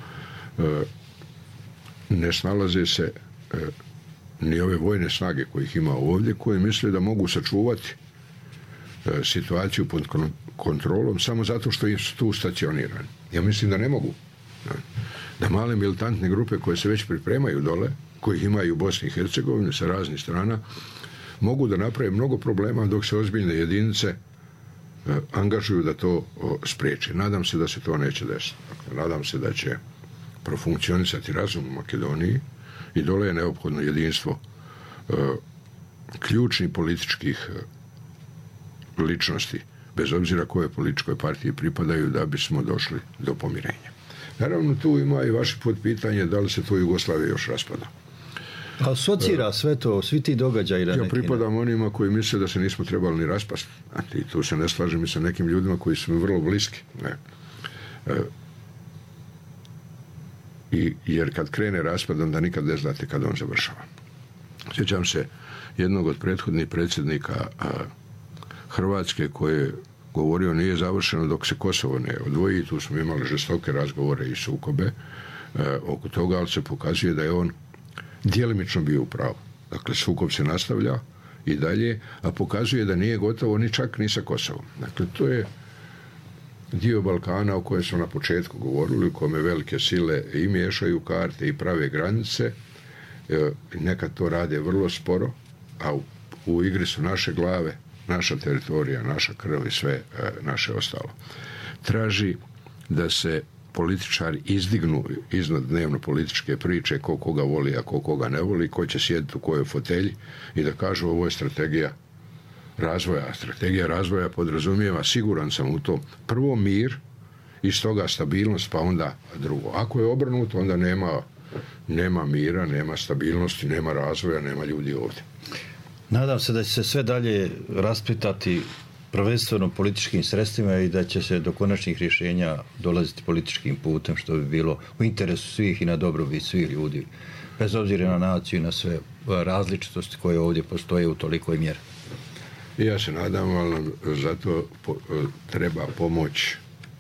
Ne snalaze se ni ove vojne snage kojih ima ovdje, koji misle da mogu sačuvati situaciju pod kontrolom samo zato što su tu stacionirani. Ja mislim da ne mogu. Da male militantne grupe koje se već pripremaju dole, kojih imaju u Bosni i Hercegovini sa raznih strana, mogu da naprave mnogo problema dok se ozbiljne jedinice angažuju da to spriječe. Nadam se da se to neće desiti. Nadam se da će profunkcionisati razum u Makedoniji i dole je neophodno jedinstvo ključnih političkih ličnosti, bez obzira koje političkoj partiji pripadaju, da bismo došli do pomirenja. Naravno, tu ima i vaše podpitanje da li se to Jugoslavija još raspada. A asocira sve to, svi ti događaji na neki. Ja pripadam onima koji misle da se nismo trebali ni raspasti. I tu se ne slažem i sa nekim ljudima koji su mi vrlo bliski. Jer kad krene raspad, onda nikad ne znate kad on završava. Sjećam se jednog od prethodnih predsjednika Hrvatske koji je govorio nije završeno dok se Kosovo ne odvoji. Tu smo imali žestoke razgovore i sukobe oko toga, ali se pokazuje da je on djelimično bio u pravu. Dakle, sukob se nastavlja i dalje, a pokazuje da nije gotovo ni čak ni sa Kosovom. Dakle, to je dio Balkana o kojem smo na početku govorili, u kome velike sile i miješaju karte i prave granice. Nekad to rade vrlo sporo, a u igri su naše glave, naša teritorija, naša krv i sve naše ostalo. Traži da se političari izdignu iznad dnevno političke priče ko koga voli, a ko koga ne voli, ko će sjediti u kojoj fotelji i da kažu ovo je strategija razvoja. Strategija razvoja podrazumijeva, siguran sam u to, prvo mir i stoga stabilnost, pa onda drugo. Ako je obrnuto, onda nema mira, nema stabilnosti, nema razvoja, nema ljudi ovdje. Nadam se da će se sve dalje rasplitati prvenstveno političkim sredstvima i da će se do konačnih rješenja dolaziti političkim putem, što bi bilo u interesu svih i na dobrobit svih ljudi bez obzira na naciju i na sve različitosti koje ovdje postoje u tolikoj mjeri. Ja se nadam, ali nam zato treba pomoć,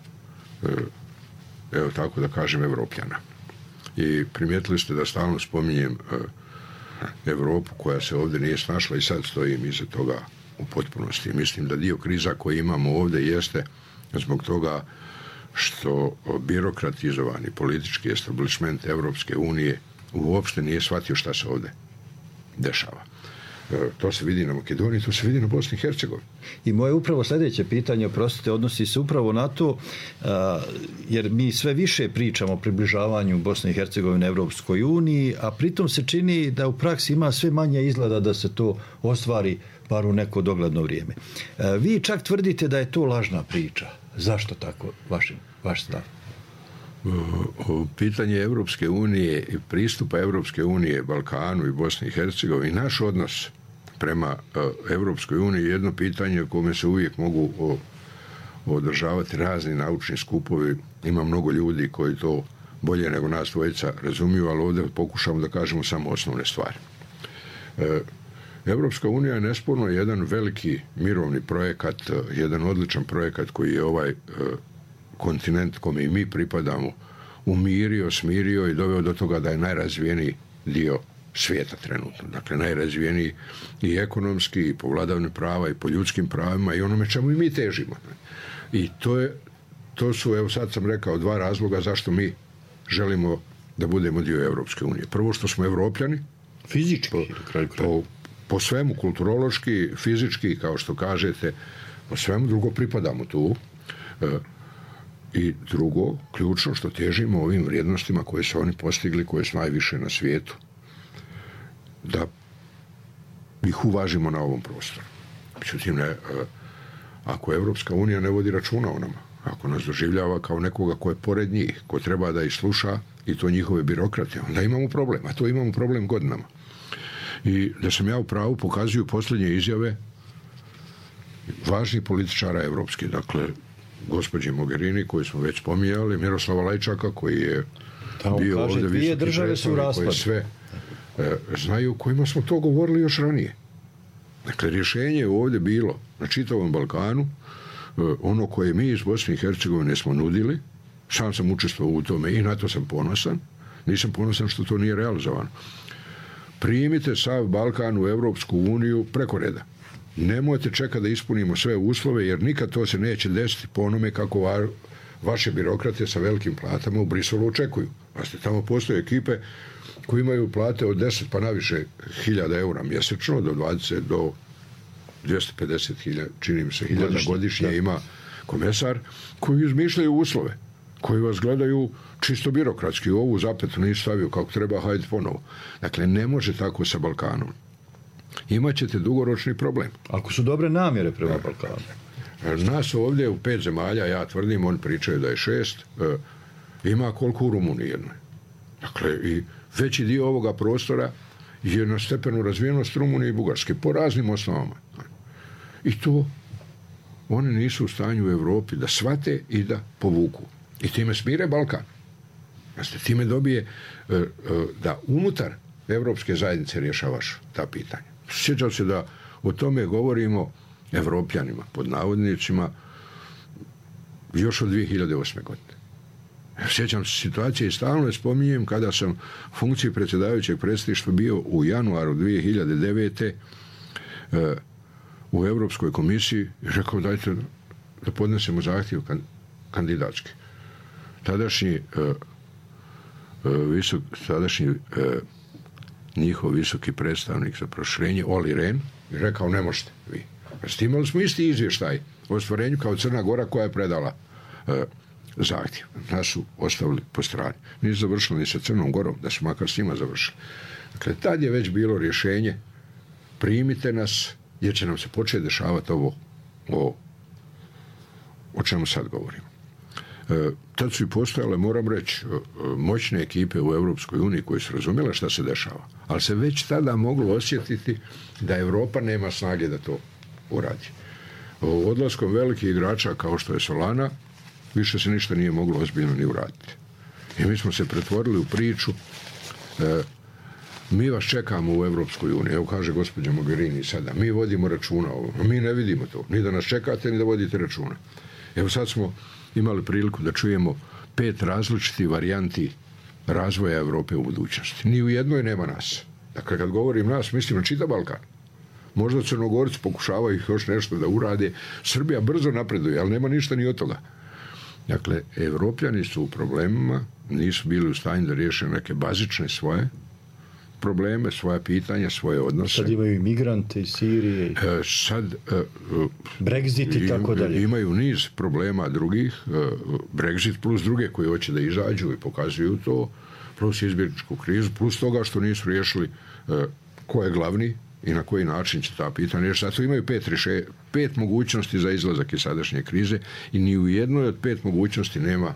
evo tako da kažem, Evropljana. I primijetili ste da stalno spominjem Europu koja se ovdje nije snašla i sad stojim iza toga u potpunosti. Mislim da dio kriza koji imamo ovdje jeste zbog toga što birokratizovani politički establishment Europske unije uopšte nije shvatio šta se ovdje dešava. To se vidi na Makedoniji, to se vidi na Bosni i Hercegovini. I moje upravo sljedeće pitanje, oprostite, odnosi se upravo na to, jer mi sve više pričamo o približavanju Bosne i Hercegovine Evropskoj uniji, a pritom se čini da u praksi ima sve manje izgleda da se to ostvari bar u neko dogledno vrijeme. Vi čak tvrdite da je to lažna priča. Zašto tako, vaš stav? Pitanje Evropske unije i pristupa Evropske unije Balkanu i Bosni i Hercegovini, naš odnos prema Evropskoj uniji je jedno pitanje o kome se uvijek mogu održavati razni naučni skupovi. Ima mnogo ljudi koji to bolje nego nas dvojica razumiju, ali ovdje pokušamo da kažemo samo osnovne stvari. Evropska unija je nesporno jedan veliki mirovni projekat, jedan odličan projekat koji je ovaj kontinent kome i mi pripadamo umirio, smirio i doveo do toga da je najrazvijeniji dio svijeta trenutno. Dakle, najrazvijeniji i ekonomski, i po vladavini prava, i po ljudskim pravima i onome čemu i mi težimo. I to su, evo sad sam rekao, dva razloga zašto mi želimo da budemo dio Evropske unije. Prvo što smo Evropljani, fizički, po svemu, kulturološki, fizički, kao što kažete, po svemu, drugo pripadamo tu. I drugo, ključno, što težimo ovim vrijednostima koje su oni postigli, koje su najviše na svijetu, da ih uvažimo na ovom prostoru. Međutim, ako Evropska unija ne vodi računa o nama, ako nas doživljava kao nekoga ko je pored njih, ko treba da ih sluša i to njihove birokrate, onda imamo problem, a to imamo problem godinama. I da sam ja u pravu pokazuju posljednje izjave važnih političara evropskih, dakle gospođe Mogherini koju smo već spominjali, Miroslava Lajčaka koji je bio ovdje visoki predstavnik, koji sve znaju, kojima smo to govorili još ranije. Dakle, rješenje je ovdje bilo na čitavom Balkanu, ono koje mi iz Bosne i Hercegovine smo nudili, sam sam učestvovao u tome i na to sam ponosan, nisam ponosan što to nije realizovano. Primite sav Balkan u Evropsku uniju preko reda. Nemojte čekati da ispunimo sve uslove, jer nikad to se neće desiti po onome kako vaše birokrate sa velikim platama u Briselu očekuju. Pazite, tamo postoje ekipe koji imaju plate od 10 pa naviše 1000 eura mjesečno, do 20 do 250.000, čini mi se, 1000 godišnje ima komesar, koji izmišljaju uslove, koji vas gledaju čisto birokratski, ovu zapetu nisi stavio kako treba, hajde ponovo. Dakle, ne može tako sa Balkanom. Imaćete dugoročni problem. Ako su dobre namjere prema Balkanu. Nas ovdje u 5 zemalja, ja tvrdim, oni pričaju da je 6, ima koliko u Rumuniji jednoj. Dakle, i veći dio ovoga prostora je na stepenu razvijenost Rumunije i Bugarske, po raznim osnovama. I to oni nisu u stanju u Europi da shvate i da povuku. I time smire Balkan. Time dobije da unutar Evropske zajednice rješavaš ta pitanja. Sjećam se da o tome govorimo Evropljanima, pod navodnicima, još od 2008. godine. Sjećam se situacije i stalno je spominjem kada sam u funkciji predsjedavajućeg predsjedništva bio u januaru 2009. U Europskoj komisiji i rekao dajte da podnesemo zahtjev kandidatski. Tadašnji njihov visoki predstavnik za proširenje Oli Rehn je rekao ne možete vi. Imali smo isti izvještaj o ostvarenju kao Crna Gora koja je predala zahtjev. Nas su ostavili po strani. Nisu završili ni sa Crnom Gorom, da su makar s njima završili. Dakle, tad je već bilo rješenje primite nas jer će nam se početi dešavati ovo o čemu sad govorimo. Tad su i postojale, moram reći, moćne ekipe u Europskoj uniji koje su razumjele šta se dešava. Ali se već tada moglo osjetiti da Europa nema snage da to uradi. Odlaskom velikih igrača kao što je Solana, više se ništa nije moglo ozbiljno ni uraditi. I mi smo se pretvorili u priču mi vas čekamo u Evropskoj uniji. Evo kaže gospođa Mogherini sada, mi vodimo računa o ovom. Mi ne vidimo to. Ni da nas čekate, ni da vodite računa. Evo sad smo imali priliku da čujemo 5 različitih varijanti razvoja Europe u budućnosti. Ni u jednoj nema nas. Dakle, kad govorim nas, mislim na čitav Balkan. Možda Crnogorci pokušavaju još nešto da urade. Srbija brzo napreduje, ali nema ništa ni od toga. Dakle, Evropljani su u problemima, nisu bili u stanju da riješe neke bazične svoje probleme, svoja pitanja, svoje odnose. Sad imaju imigrante iz Sirije. Sad Brexit i tako dalje. Imaju niz problema drugih. Brexit plus druge koji hoće da izađu i pokazuju to, plus izbjegličku krizu, plus toga što nisu riješili ko je glavni i na koji način će ta pitanja riješiti. Zato imaju 5 mogućnosti za izlazak iz sadašnje krize i ni u jednoj od 5 mogućnosti nema,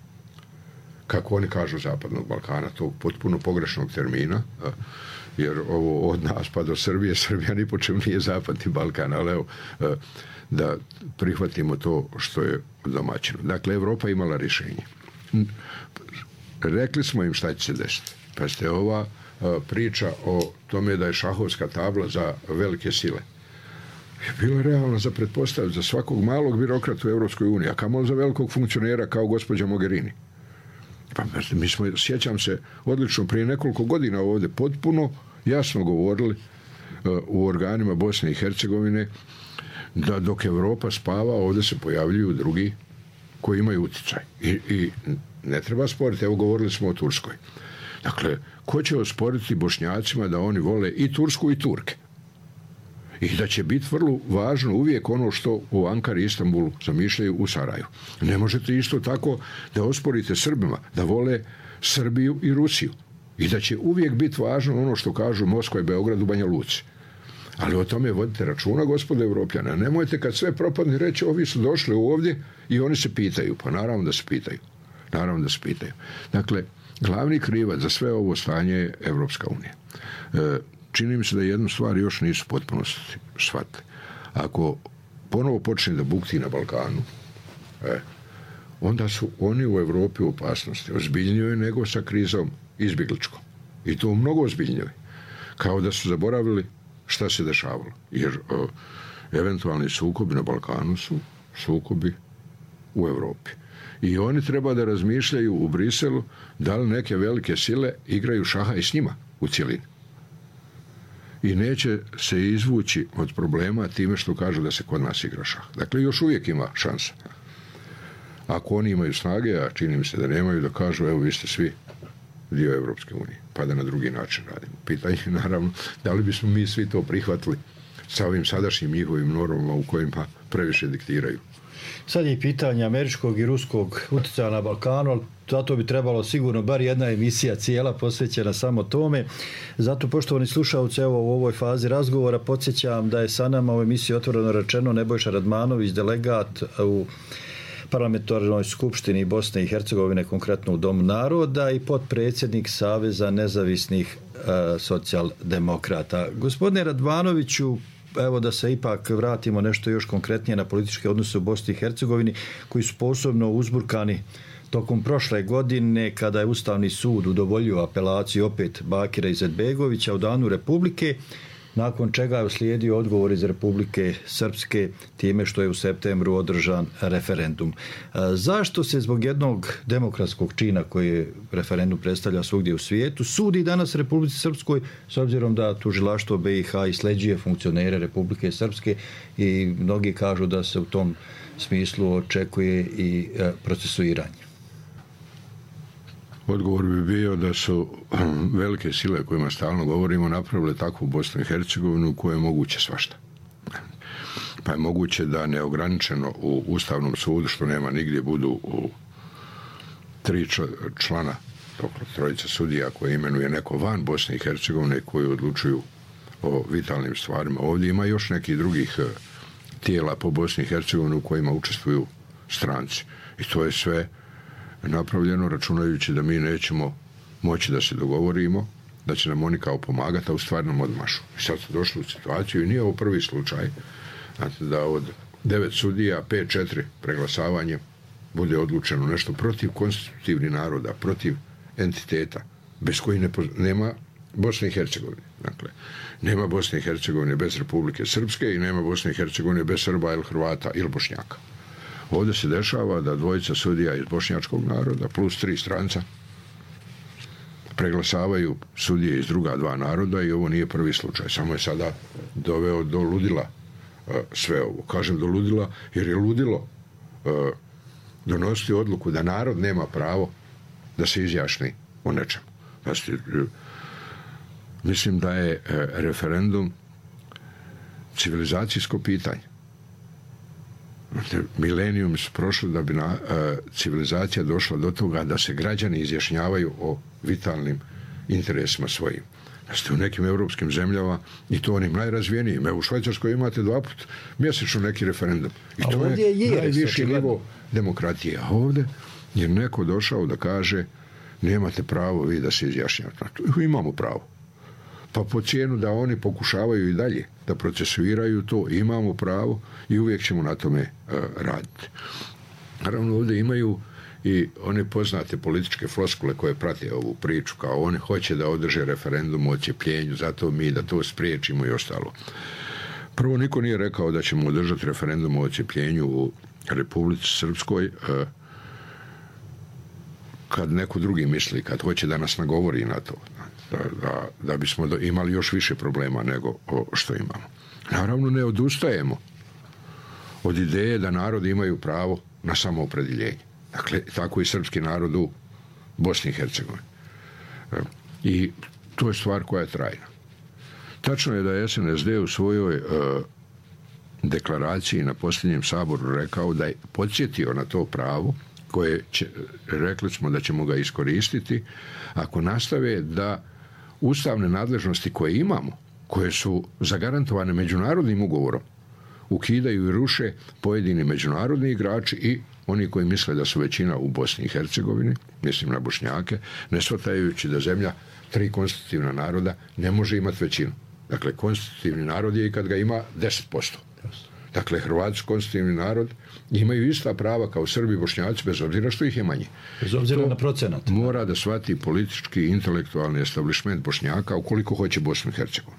kako oni kažu, Zapadnog Balkana, tog potpuno pogrešnog termina, jer ovo od nas pa do Srbije, Srbija ni po čemu nije Zapadni Balkan, ali evo, da prihvatimo to što je domaćino. Dakle, Evropa imala rješenje. Rekli smo im šta će se desiti. Pa ste ova priča o tome da je šahovska tabla za velike sile je bila realna za pretpostaviti za svakog malog birokrata u Europskoj uniji, a kamoli za velikog funkcionera kao gospođa Mogherini. Pa mi smo, sjećam se odlično, prije nekoliko godina ovdje potpuno jasno govorili u organima Bosne i Hercegovine da dok Europa spava, ovdje se pojavljuju drugi koji imaju utjecaj. I ne treba sporiti, evo govorili smo o Turskoj. Dakle, ko će osporiti Bošnjacima da oni vole i Tursku i Turke? I da će biti vrlo važno uvijek ono što u Ankari i Istanbulu zamišljaju u Saraju. Ne možete isto tako da osporite Srbima da vole Srbiju i Rusiju. I da će uvijek biti važno ono što kažu Moskva i Beograd u Banja Luci. Ali o tome vodite računa, gospodo Evropljana. Nemojte kad sve propadne reći ovi su došli ovdje i oni se pitaju. Pa naravno da se pitaju. Naravno da se pitaju. Dakle, glavni krivac za sve ovo stanje je Evropska unija. Čini mi se da jednu stvar još nisu potpuno shvatili. Ako ponovo počne da bukti na Balkanu, onda su oni u Europi u opasnosti. Ozbiljnijoj nego sa krizom izbjegličkom. I to mnogo ozbiljnijoj. Kao da su zaboravili šta se dešavalo. Jer eventualni sukobi na Balkanu su sukobi u Europi. I oni treba da razmišljaju u Briselu da li neke velike sile igraju šaha i s njima u cjelini. I neće se izvući od problema time što kažu da se kod nas igra šah. Dakle, još uvijek ima šansa. Ako oni imaju snage, a čini mi se da nemaju, da kažu, evo, vi ste svi dio Evropske unije, pa da na drugi način radimo. Pitanje je, naravno, da li bismo mi svi to prihvatili sa ovim sadašnjim njihovim normama u kojima previše diktiraju. Sad je pitanje američkog i ruskog utjecaja na Balkanu, ali zato bi trebalo sigurno bar jedna emisija cijela posvećena samo tome. Zato, poštovani slušalci, evo u ovoj fazi razgovora podsjećam da je sa nama u emisiji Otvoreno rečeno Nebojša Radmanović, delegat u Parlamentarnoj skupštini Bosne i Hercegovine, konkretno u Domu naroda, i potpredsjednik Saveza nezavisnih socijaldemokrata. Gospodine Radmanoviću, evo da se ipak vratimo nešto još konkretnije na političke odnose u Bosni i Hercegovini, koji su posebno uzburkani tokom prošle godine kada je Ustavni sud udovoljio apelaciju opet Bakira Izetbegovića u Danu Republike, nakon čega je uslijedio odgovor iz Republike Srpske time što je u septembru održan referendum. Zašto se zbog jednog demokratskog čina koji referendum predstavlja svugdje u svijetu sudi danas Republici Srpskoj, s obzirom da tužilaštvo BiH isleđuje funkcionere Republike Srpske i mnogi kažu da se u tom smislu očekuje i procesuiranje? Odgovor bi bio da su velike sile o kojima stalno govorimo napravile takvu Bosnu i Hercegovinu u kojoj je moguće svašta. Pa je moguće da neograničeno u Ustavnom sudu, što nema nigdje, budu u 3 člana, trojica sudija koje imenuje neko van Bosne i Hercegovine koji odlučuju o vitalnim stvarima. Ovdje ima još nekih drugih tijela po Bosni i Hercegovini u kojima učestvuju stranci. I to je sve napravljeno računajući da mi nećemo moći da se dogovorimo, da će nam oni kao pomagati, a u stvarnom odmašu. I sad su došli u situaciju i nije ovo prvi slučaj, da od 9 sudija 5-4 preglasavanje bude odlučeno nešto protiv konstitutivnih naroda, protiv entiteta, bez kojih nema Bosne i Hercegovine. Dakle, nema Bosne i Hercegovine bez Republike Srpske i nema Bosne i Hercegovine bez Srba ili Hrvata ili Bošnjaka. Ovdje se dešava da dvojica sudija iz bošnjačkog naroda plus 3 stranca preglasavaju sudije iz druga 2 naroda i ovo nije prvi slučaj. Samo je sada doveo do ludila sve ovo. Kažem do ludila jer je ludilo donositi odluku da narod nema pravo da se izjašnji o nečemu. Mislim da je referendum civilizacijsko pitanje. Milenijumi su prošli da bi civilizacija došla do toga da se građani izjašnjavaju o vitalnim interesima svojim. U nekim europskim zemljama i to onim najrazvijenijim. Evo u Švajcarskoj imate 2 puta mjesečno neki referendum. I to je najviši nivo demokratije. A ovdje je neko došao da kaže nemate pravo vi da se izjašnjavate. Imamo pravo. Pa po cijenu da oni pokušavaju i dalje da procesuiraju to, imamo pravo i uvijek ćemo na tome raditi. Naravno, ovdje imaju i one poznate političke floskule koje prate ovu priču, kao oni hoće da održe referendum o odcijepljenju, zato mi da to spriječimo i ostalo. Prvo, niko nije rekao da ćemo održati referendum o odcijepljenju u Republici Srpskoj kad neko drugi misli, kad hoće da nas nagovori na to. Da bismo imali još više problema nego što imamo. Naravno, ne odustajemo od ideje da narodi imaju pravo na samoopredjeljenje. Dakle, tako i srpski narod u Bosni i Hercegovini. I to je stvar koja je trajna. Tačno je da je SNSD u svojoj deklaraciji na posljednjem saboru rekao da je podsjetio na to pravo koje rekli smo da ćemo ga iskoristiti ako nastave da ustavne nadležnosti koje imamo, koje su zagarantovane međunarodnim ugovorom, ukidaju i ruše pojedini međunarodni igrači i oni koji misle da su većina u Bosni i Hercegovini, mislim na Bošnjake, ne shvatajući da zemlja 3 konstitutivna naroda ne može imati većinu. Dakle, konstitutivni narod je i kad ga ima 10%. Dakle, Hrvati su konstitutivni narod, imaju ista prava kao Srbi i Bošnjaci, bez obzira što ih je manje. Bez obzira na procenat. Mora da shvati politički i intelektualni establishment Bošnjaka ukoliko hoće Bosnu i Hercegovinu.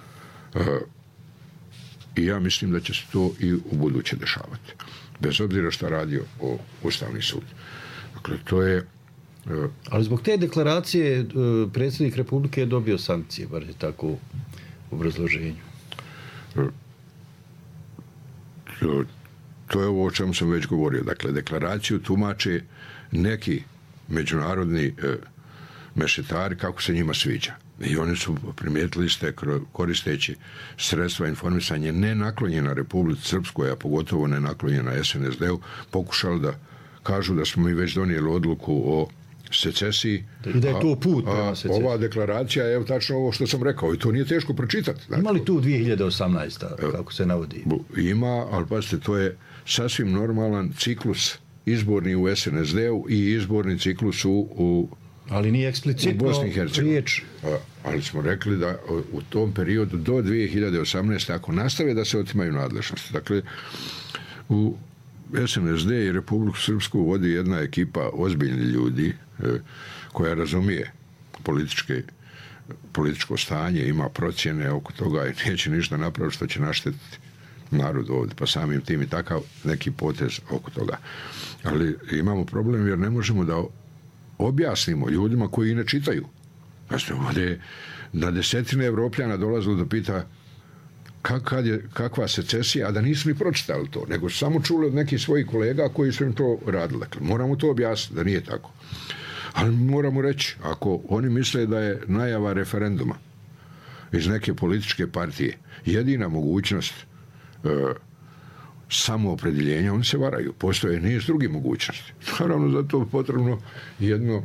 I ja mislim da će se to i u buduće dešavati. Bez obzira što radi o Ustavni sud. Dakle, to je... Ali zbog te deklaracije predsjednik Republike je dobio sankcije, bar je tako u obrazloženju. To je ovo o čemu sam već govorio. Dakle, deklaraciju tumače neki međunarodni mešetari kako se njima sviđa. I oni su primijetili ste koristeći sredstva informisanja nenaklonjena Republici Srpskoj, a pogotovo nenaklonjena SNSD-u, pokušali da kažu da smo mi već donijeli odluku o secesiji. I da je to put prema secesiji. Ova deklaracija je tačno ovo što sam rekao i to nije teško pročitati. Ima li tu 2018. kako se navodi? Ima, ali pazite, to je sasvim normalan ciklus izborni u SNSD-u i izborni ciklus ali nije eksplicitno riječ. Ali smo rekli da u tom periodu do 2018. ako nastave da se otimaju nadležnosti. Dakle, u SNSD i Republiku Srpsku vodi jedna ekipa ozbiljni ljudi koja razumije političko stanje, ima procjene oko toga i neće ništa napraviti što će naštetiti narodu ovdje, pa samim tim i takav neki potez oko toga. Ali imamo problem jer ne možemo da objasnimo ljudima koji ne čitaju. Znači, ovdje na desetine Evropljana dolazilo da pita kakva secesija, a da nisu ni pročitali to, nego su samo čuli od nekih svojih kolega koji su im to radili. Dakle, moramo to objasniti da nije tako. Ali moramo reći, ako oni misle da je najava referenduma iz neke političke partije jedina mogućnost samoopredjeljenja, oni se varaju. Postoje niz drugih mogućnosti. Naravno, zato je potrebno jedno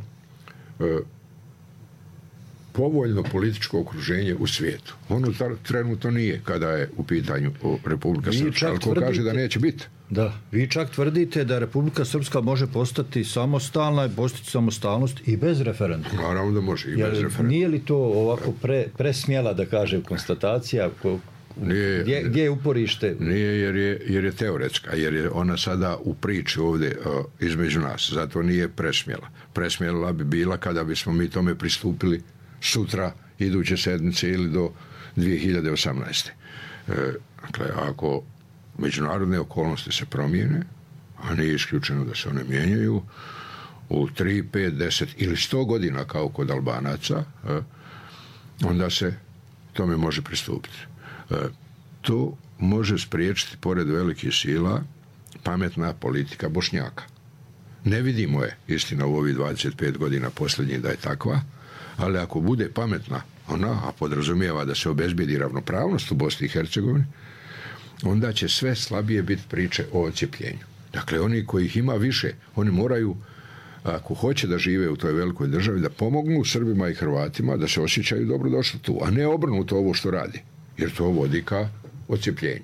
povoljno političko okruženje u svijetu. Ono trenutno nije kada je u pitanju Republika Srpska, ali ko kaže da neće biti. Da, vi čak tvrdite da Republika Srpska može postati samostalna i postići samostalnost i bez referenduma. Naravno da može i bez referenduma. Nije li to ovako presmjela, da kažem, konstatacija gdje je uporište? Nije jer je teoretska, jer je ona sada u priči ovdje između nas. Zato nije presmjela. Presmjela bi bila kada bismo mi tome pristupili sutra iduće sedmice ili do 2018. Dakle, ako međunarodne okolnosti se promijene, a nije isključeno da se one mijenjaju, u 3, 5, 10 ili 100 godina kao kod Albanaca, onda se tome može pristupiti. To može spriječiti, pored velikih sila, pametna politika Bošnjaka. Ne vidimo je, istina, u ovih 25 godina posljednjih da je takva, ali ako bude pametna ona, a podrazumijeva da se obezbijedi ravnopravnost u Bosni i Hercegovini, onda će sve slabije biti priče o odcijepljenju. Dakle, oni koji ih ima više, oni moraju, ako hoće da žive u toj velikoj državi, da pomognu Srbima i Hrvatima da se osjećaju dobrodošli tu, a ne obrnuto ovo što radi, jer to vodi ka odcijepljenju.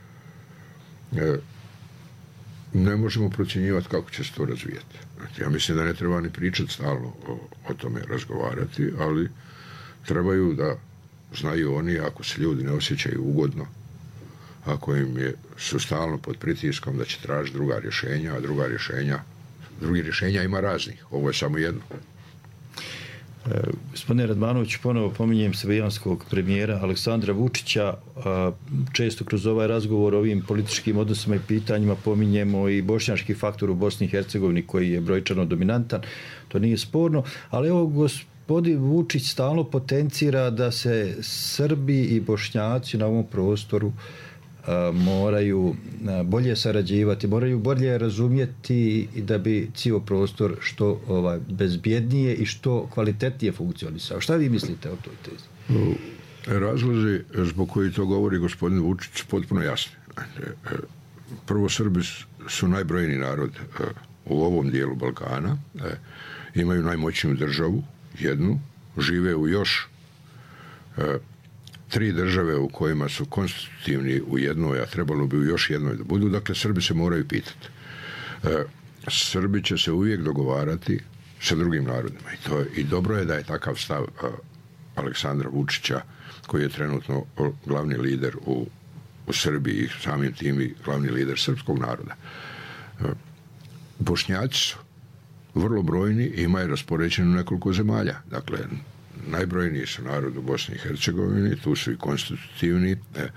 Ne možemo procjenjivati kako će se to razvijati. Ja mislim da ne treba ni pričati stalno o tome razgovarati, ali trebaju da znaju oni, ako se ljudi ne osjećaju ugodno, ako su stalno pod pritiskom, da će tražiti druga rješenja, a drugih rješenja ima raznih. Ovo je samo jedno. Gospodine Radmanović, ponovo pominjem srbijanskog premijera Aleksandra Vučića. Često kroz ovaj razgovor o ovim političkim odnosima i pitanjima pominjemo i bošnjački faktor u Bosni i Hercegovini koji je brojčano dominantan. To nije sporno, ali evo gospodin Vučić stalno potencira da se Srbi i Bošnjaci na ovom prostoru moraju bolje sarađivati, moraju bolje razumjeti i da bi cijel prostor što bezbjednije i što kvalitetnije funkcionisao. Šta vi mislite o toj tezi? Razlozi zbog koji to govori gospodin Vučić potpuno jasni. Prvo, Srbi su najbrojniji narod u ovom dijelu Balkana, imaju najmoćniju državu, jednu, žive u još 3 države u kojima su konstitutivni u jednoj, a trebalo bi u još jednoj da budu. Dakle, Srbi se moraju pitati. Srbi će se uvijek dogovarati sa drugim narodima. I dobro je da je takav stav Aleksandra Vučića, koji je trenutno glavni lider u Srbiji i samim tim i glavni lider srpskog naroda. Bošnjaci su vrlo brojni i imaju raspoređeni u nekoliko zemalja. Dakle, najbrojniji su narod u Bosni i Hercegovini, tu su i konstitutivni.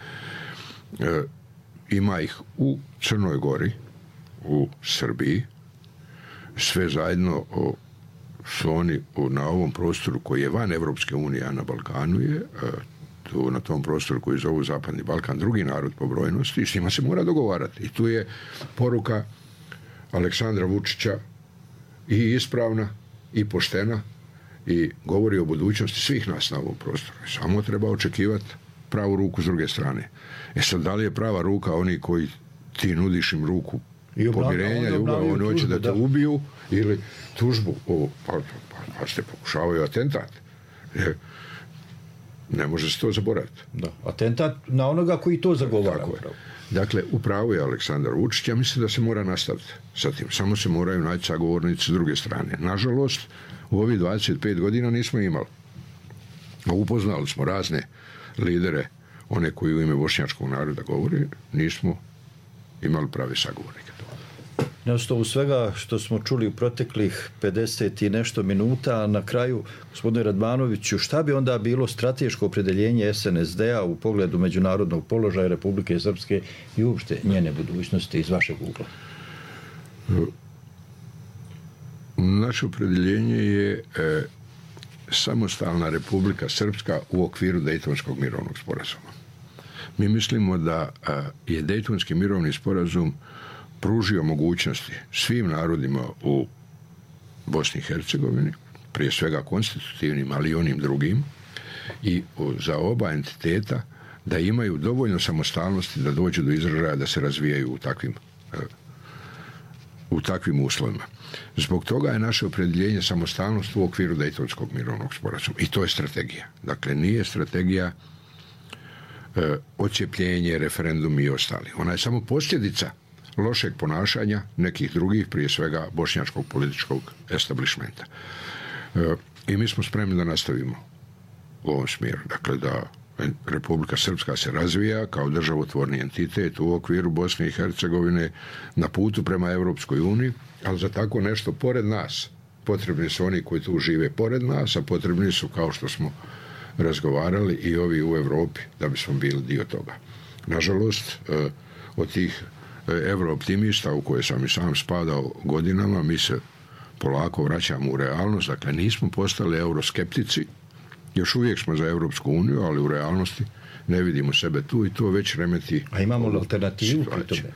Ima ih u Crnoj Gori, u Srbiji. Sve zajedno su oni na ovom prostoru koji je van Evropske unije, a na Balkanu je, tu na tom prostoru koji zovu Zapadni Balkan, drugi narod po brojnosti i s njima se mora dogovarati. I tu je poruka Aleksandra Vučića i ispravna i poštena i govori o budućnosti svih nas na ovom prostoru. Samo treba očekivati pravu ruku s druge strane. Sad, da li je prava ruka oni koji ti nudiš im ruku pomirenja, ljubav, oni hoće da te ubiju, ili tužbu, pa ste pokušavaju atentat. Ne može se to zaboraviti. Da, atentat na onoga koji to zagovara. Dakle, upravo je Aleksandar Vučić, ja mislim da se mora nastaviti sa tim. Samo se moraju naći sagovornici s druge strane. Nažalost, u ovih 25 godina nismo imali. Upoznali smo razne lidere, one koji u ime bošnjačkog naroda govori, nismo imali prave sagovornike. Na osnovu svega što smo čuli u proteklih 50 i nešto minuta, na kraju, gospodine Radmanoviću, šta bi onda bilo strateško opredeljenje SNSD-a u pogledu međunarodnog položaja Republike Srpske i uopšte njene budućnosti iz vašeg ugla? Naše opredeljenje je samostalna Republika Srpska u okviru Dejtonskog mirovnog sporazuma. Mi mislimo da je Dejtonski mirovni sporazum pružio mogućnosti svim narodima u Bosni i Hercegovini, prije svega konstitutivnim, ali i onim drugim, i za oba entiteta da imaju dovoljno samostalnosti da dođu do izražaja, da se razvijaju u takvim uslovima. Zbog toga je naše opredjeljenje samostalnost u okviru Dejtonskog mirovnog sporazuma. I to je strategija. Dakle, nije strategija odcijepljenje, referendum i ostali. Ona je samo posljedica lošeg ponašanja nekih drugih, prije svega bošnjačkog političkog establishmenta. I mi smo spremni da nastavimo u ovom smjeru. Dakle, da Republika Srpska se razvija kao državotvorni entitet u okviru Bosne i Hercegovine na putu prema Europskoj uniji, ali za tako nešto pored nas potrebni su oni koji tu žive pored nas, a potrebni su, kao što smo razgovarali i ovi u Europi da bismo bili dio toga. Nažalost, od tih eurooptimista u koje sam i sam spadao godinama, mi se polako vraćamo u realnost, dakle nismo postali euroskeptici, još uvijek smo za Europsku uniju, ali u realnosti ne vidimo sebe tu i to već remeti. A imamo li alternativu pri tome?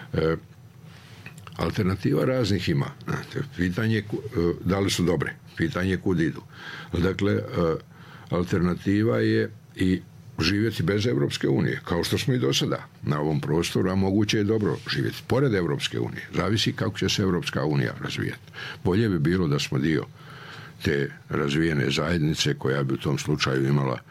Alternativa raznih ima. Pitanje da li su dobre, pitanje kud idu. Dakle, alternativa je i živjeti bez Europske unije, kao što smo i do sada na ovom prostoru, a moguće je dobro živjeti pored Europske unije. Zavisi kako će se Europska unija razvijati. Bolje bi bilo da smo dio te razvijene zajednice koja bi u tom slučaju imala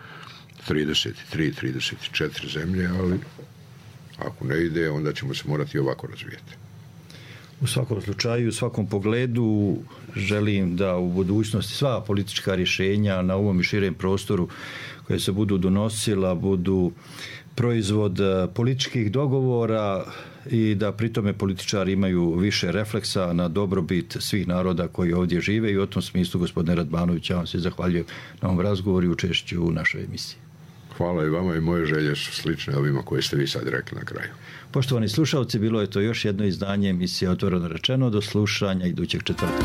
33-34 zemlje, ali ako ne ide, onda ćemo se morati ovako razvijeti. U svakom slučaju, u svakom pogledu želim da u budućnosti sva politička rješenja na ovom i širem prostoru koje se budu donosila budu proizvod političkih dogovora i da pritome političari imaju više refleksa na dobrobit svih naroda koji ovdje žive i u tom smislu, gospodine Radmanović, ja vam se zahvaljujem na ovom razgovoru i učešću u našoj emisiji. Hvala i vama i moje želje su slične ovima koje ste vi sad rekli na kraju. Poštovani slušalci, bilo je to još jedno izdanje emisije Otvoreno rečeno. Do slušanja idućeg četvrtka.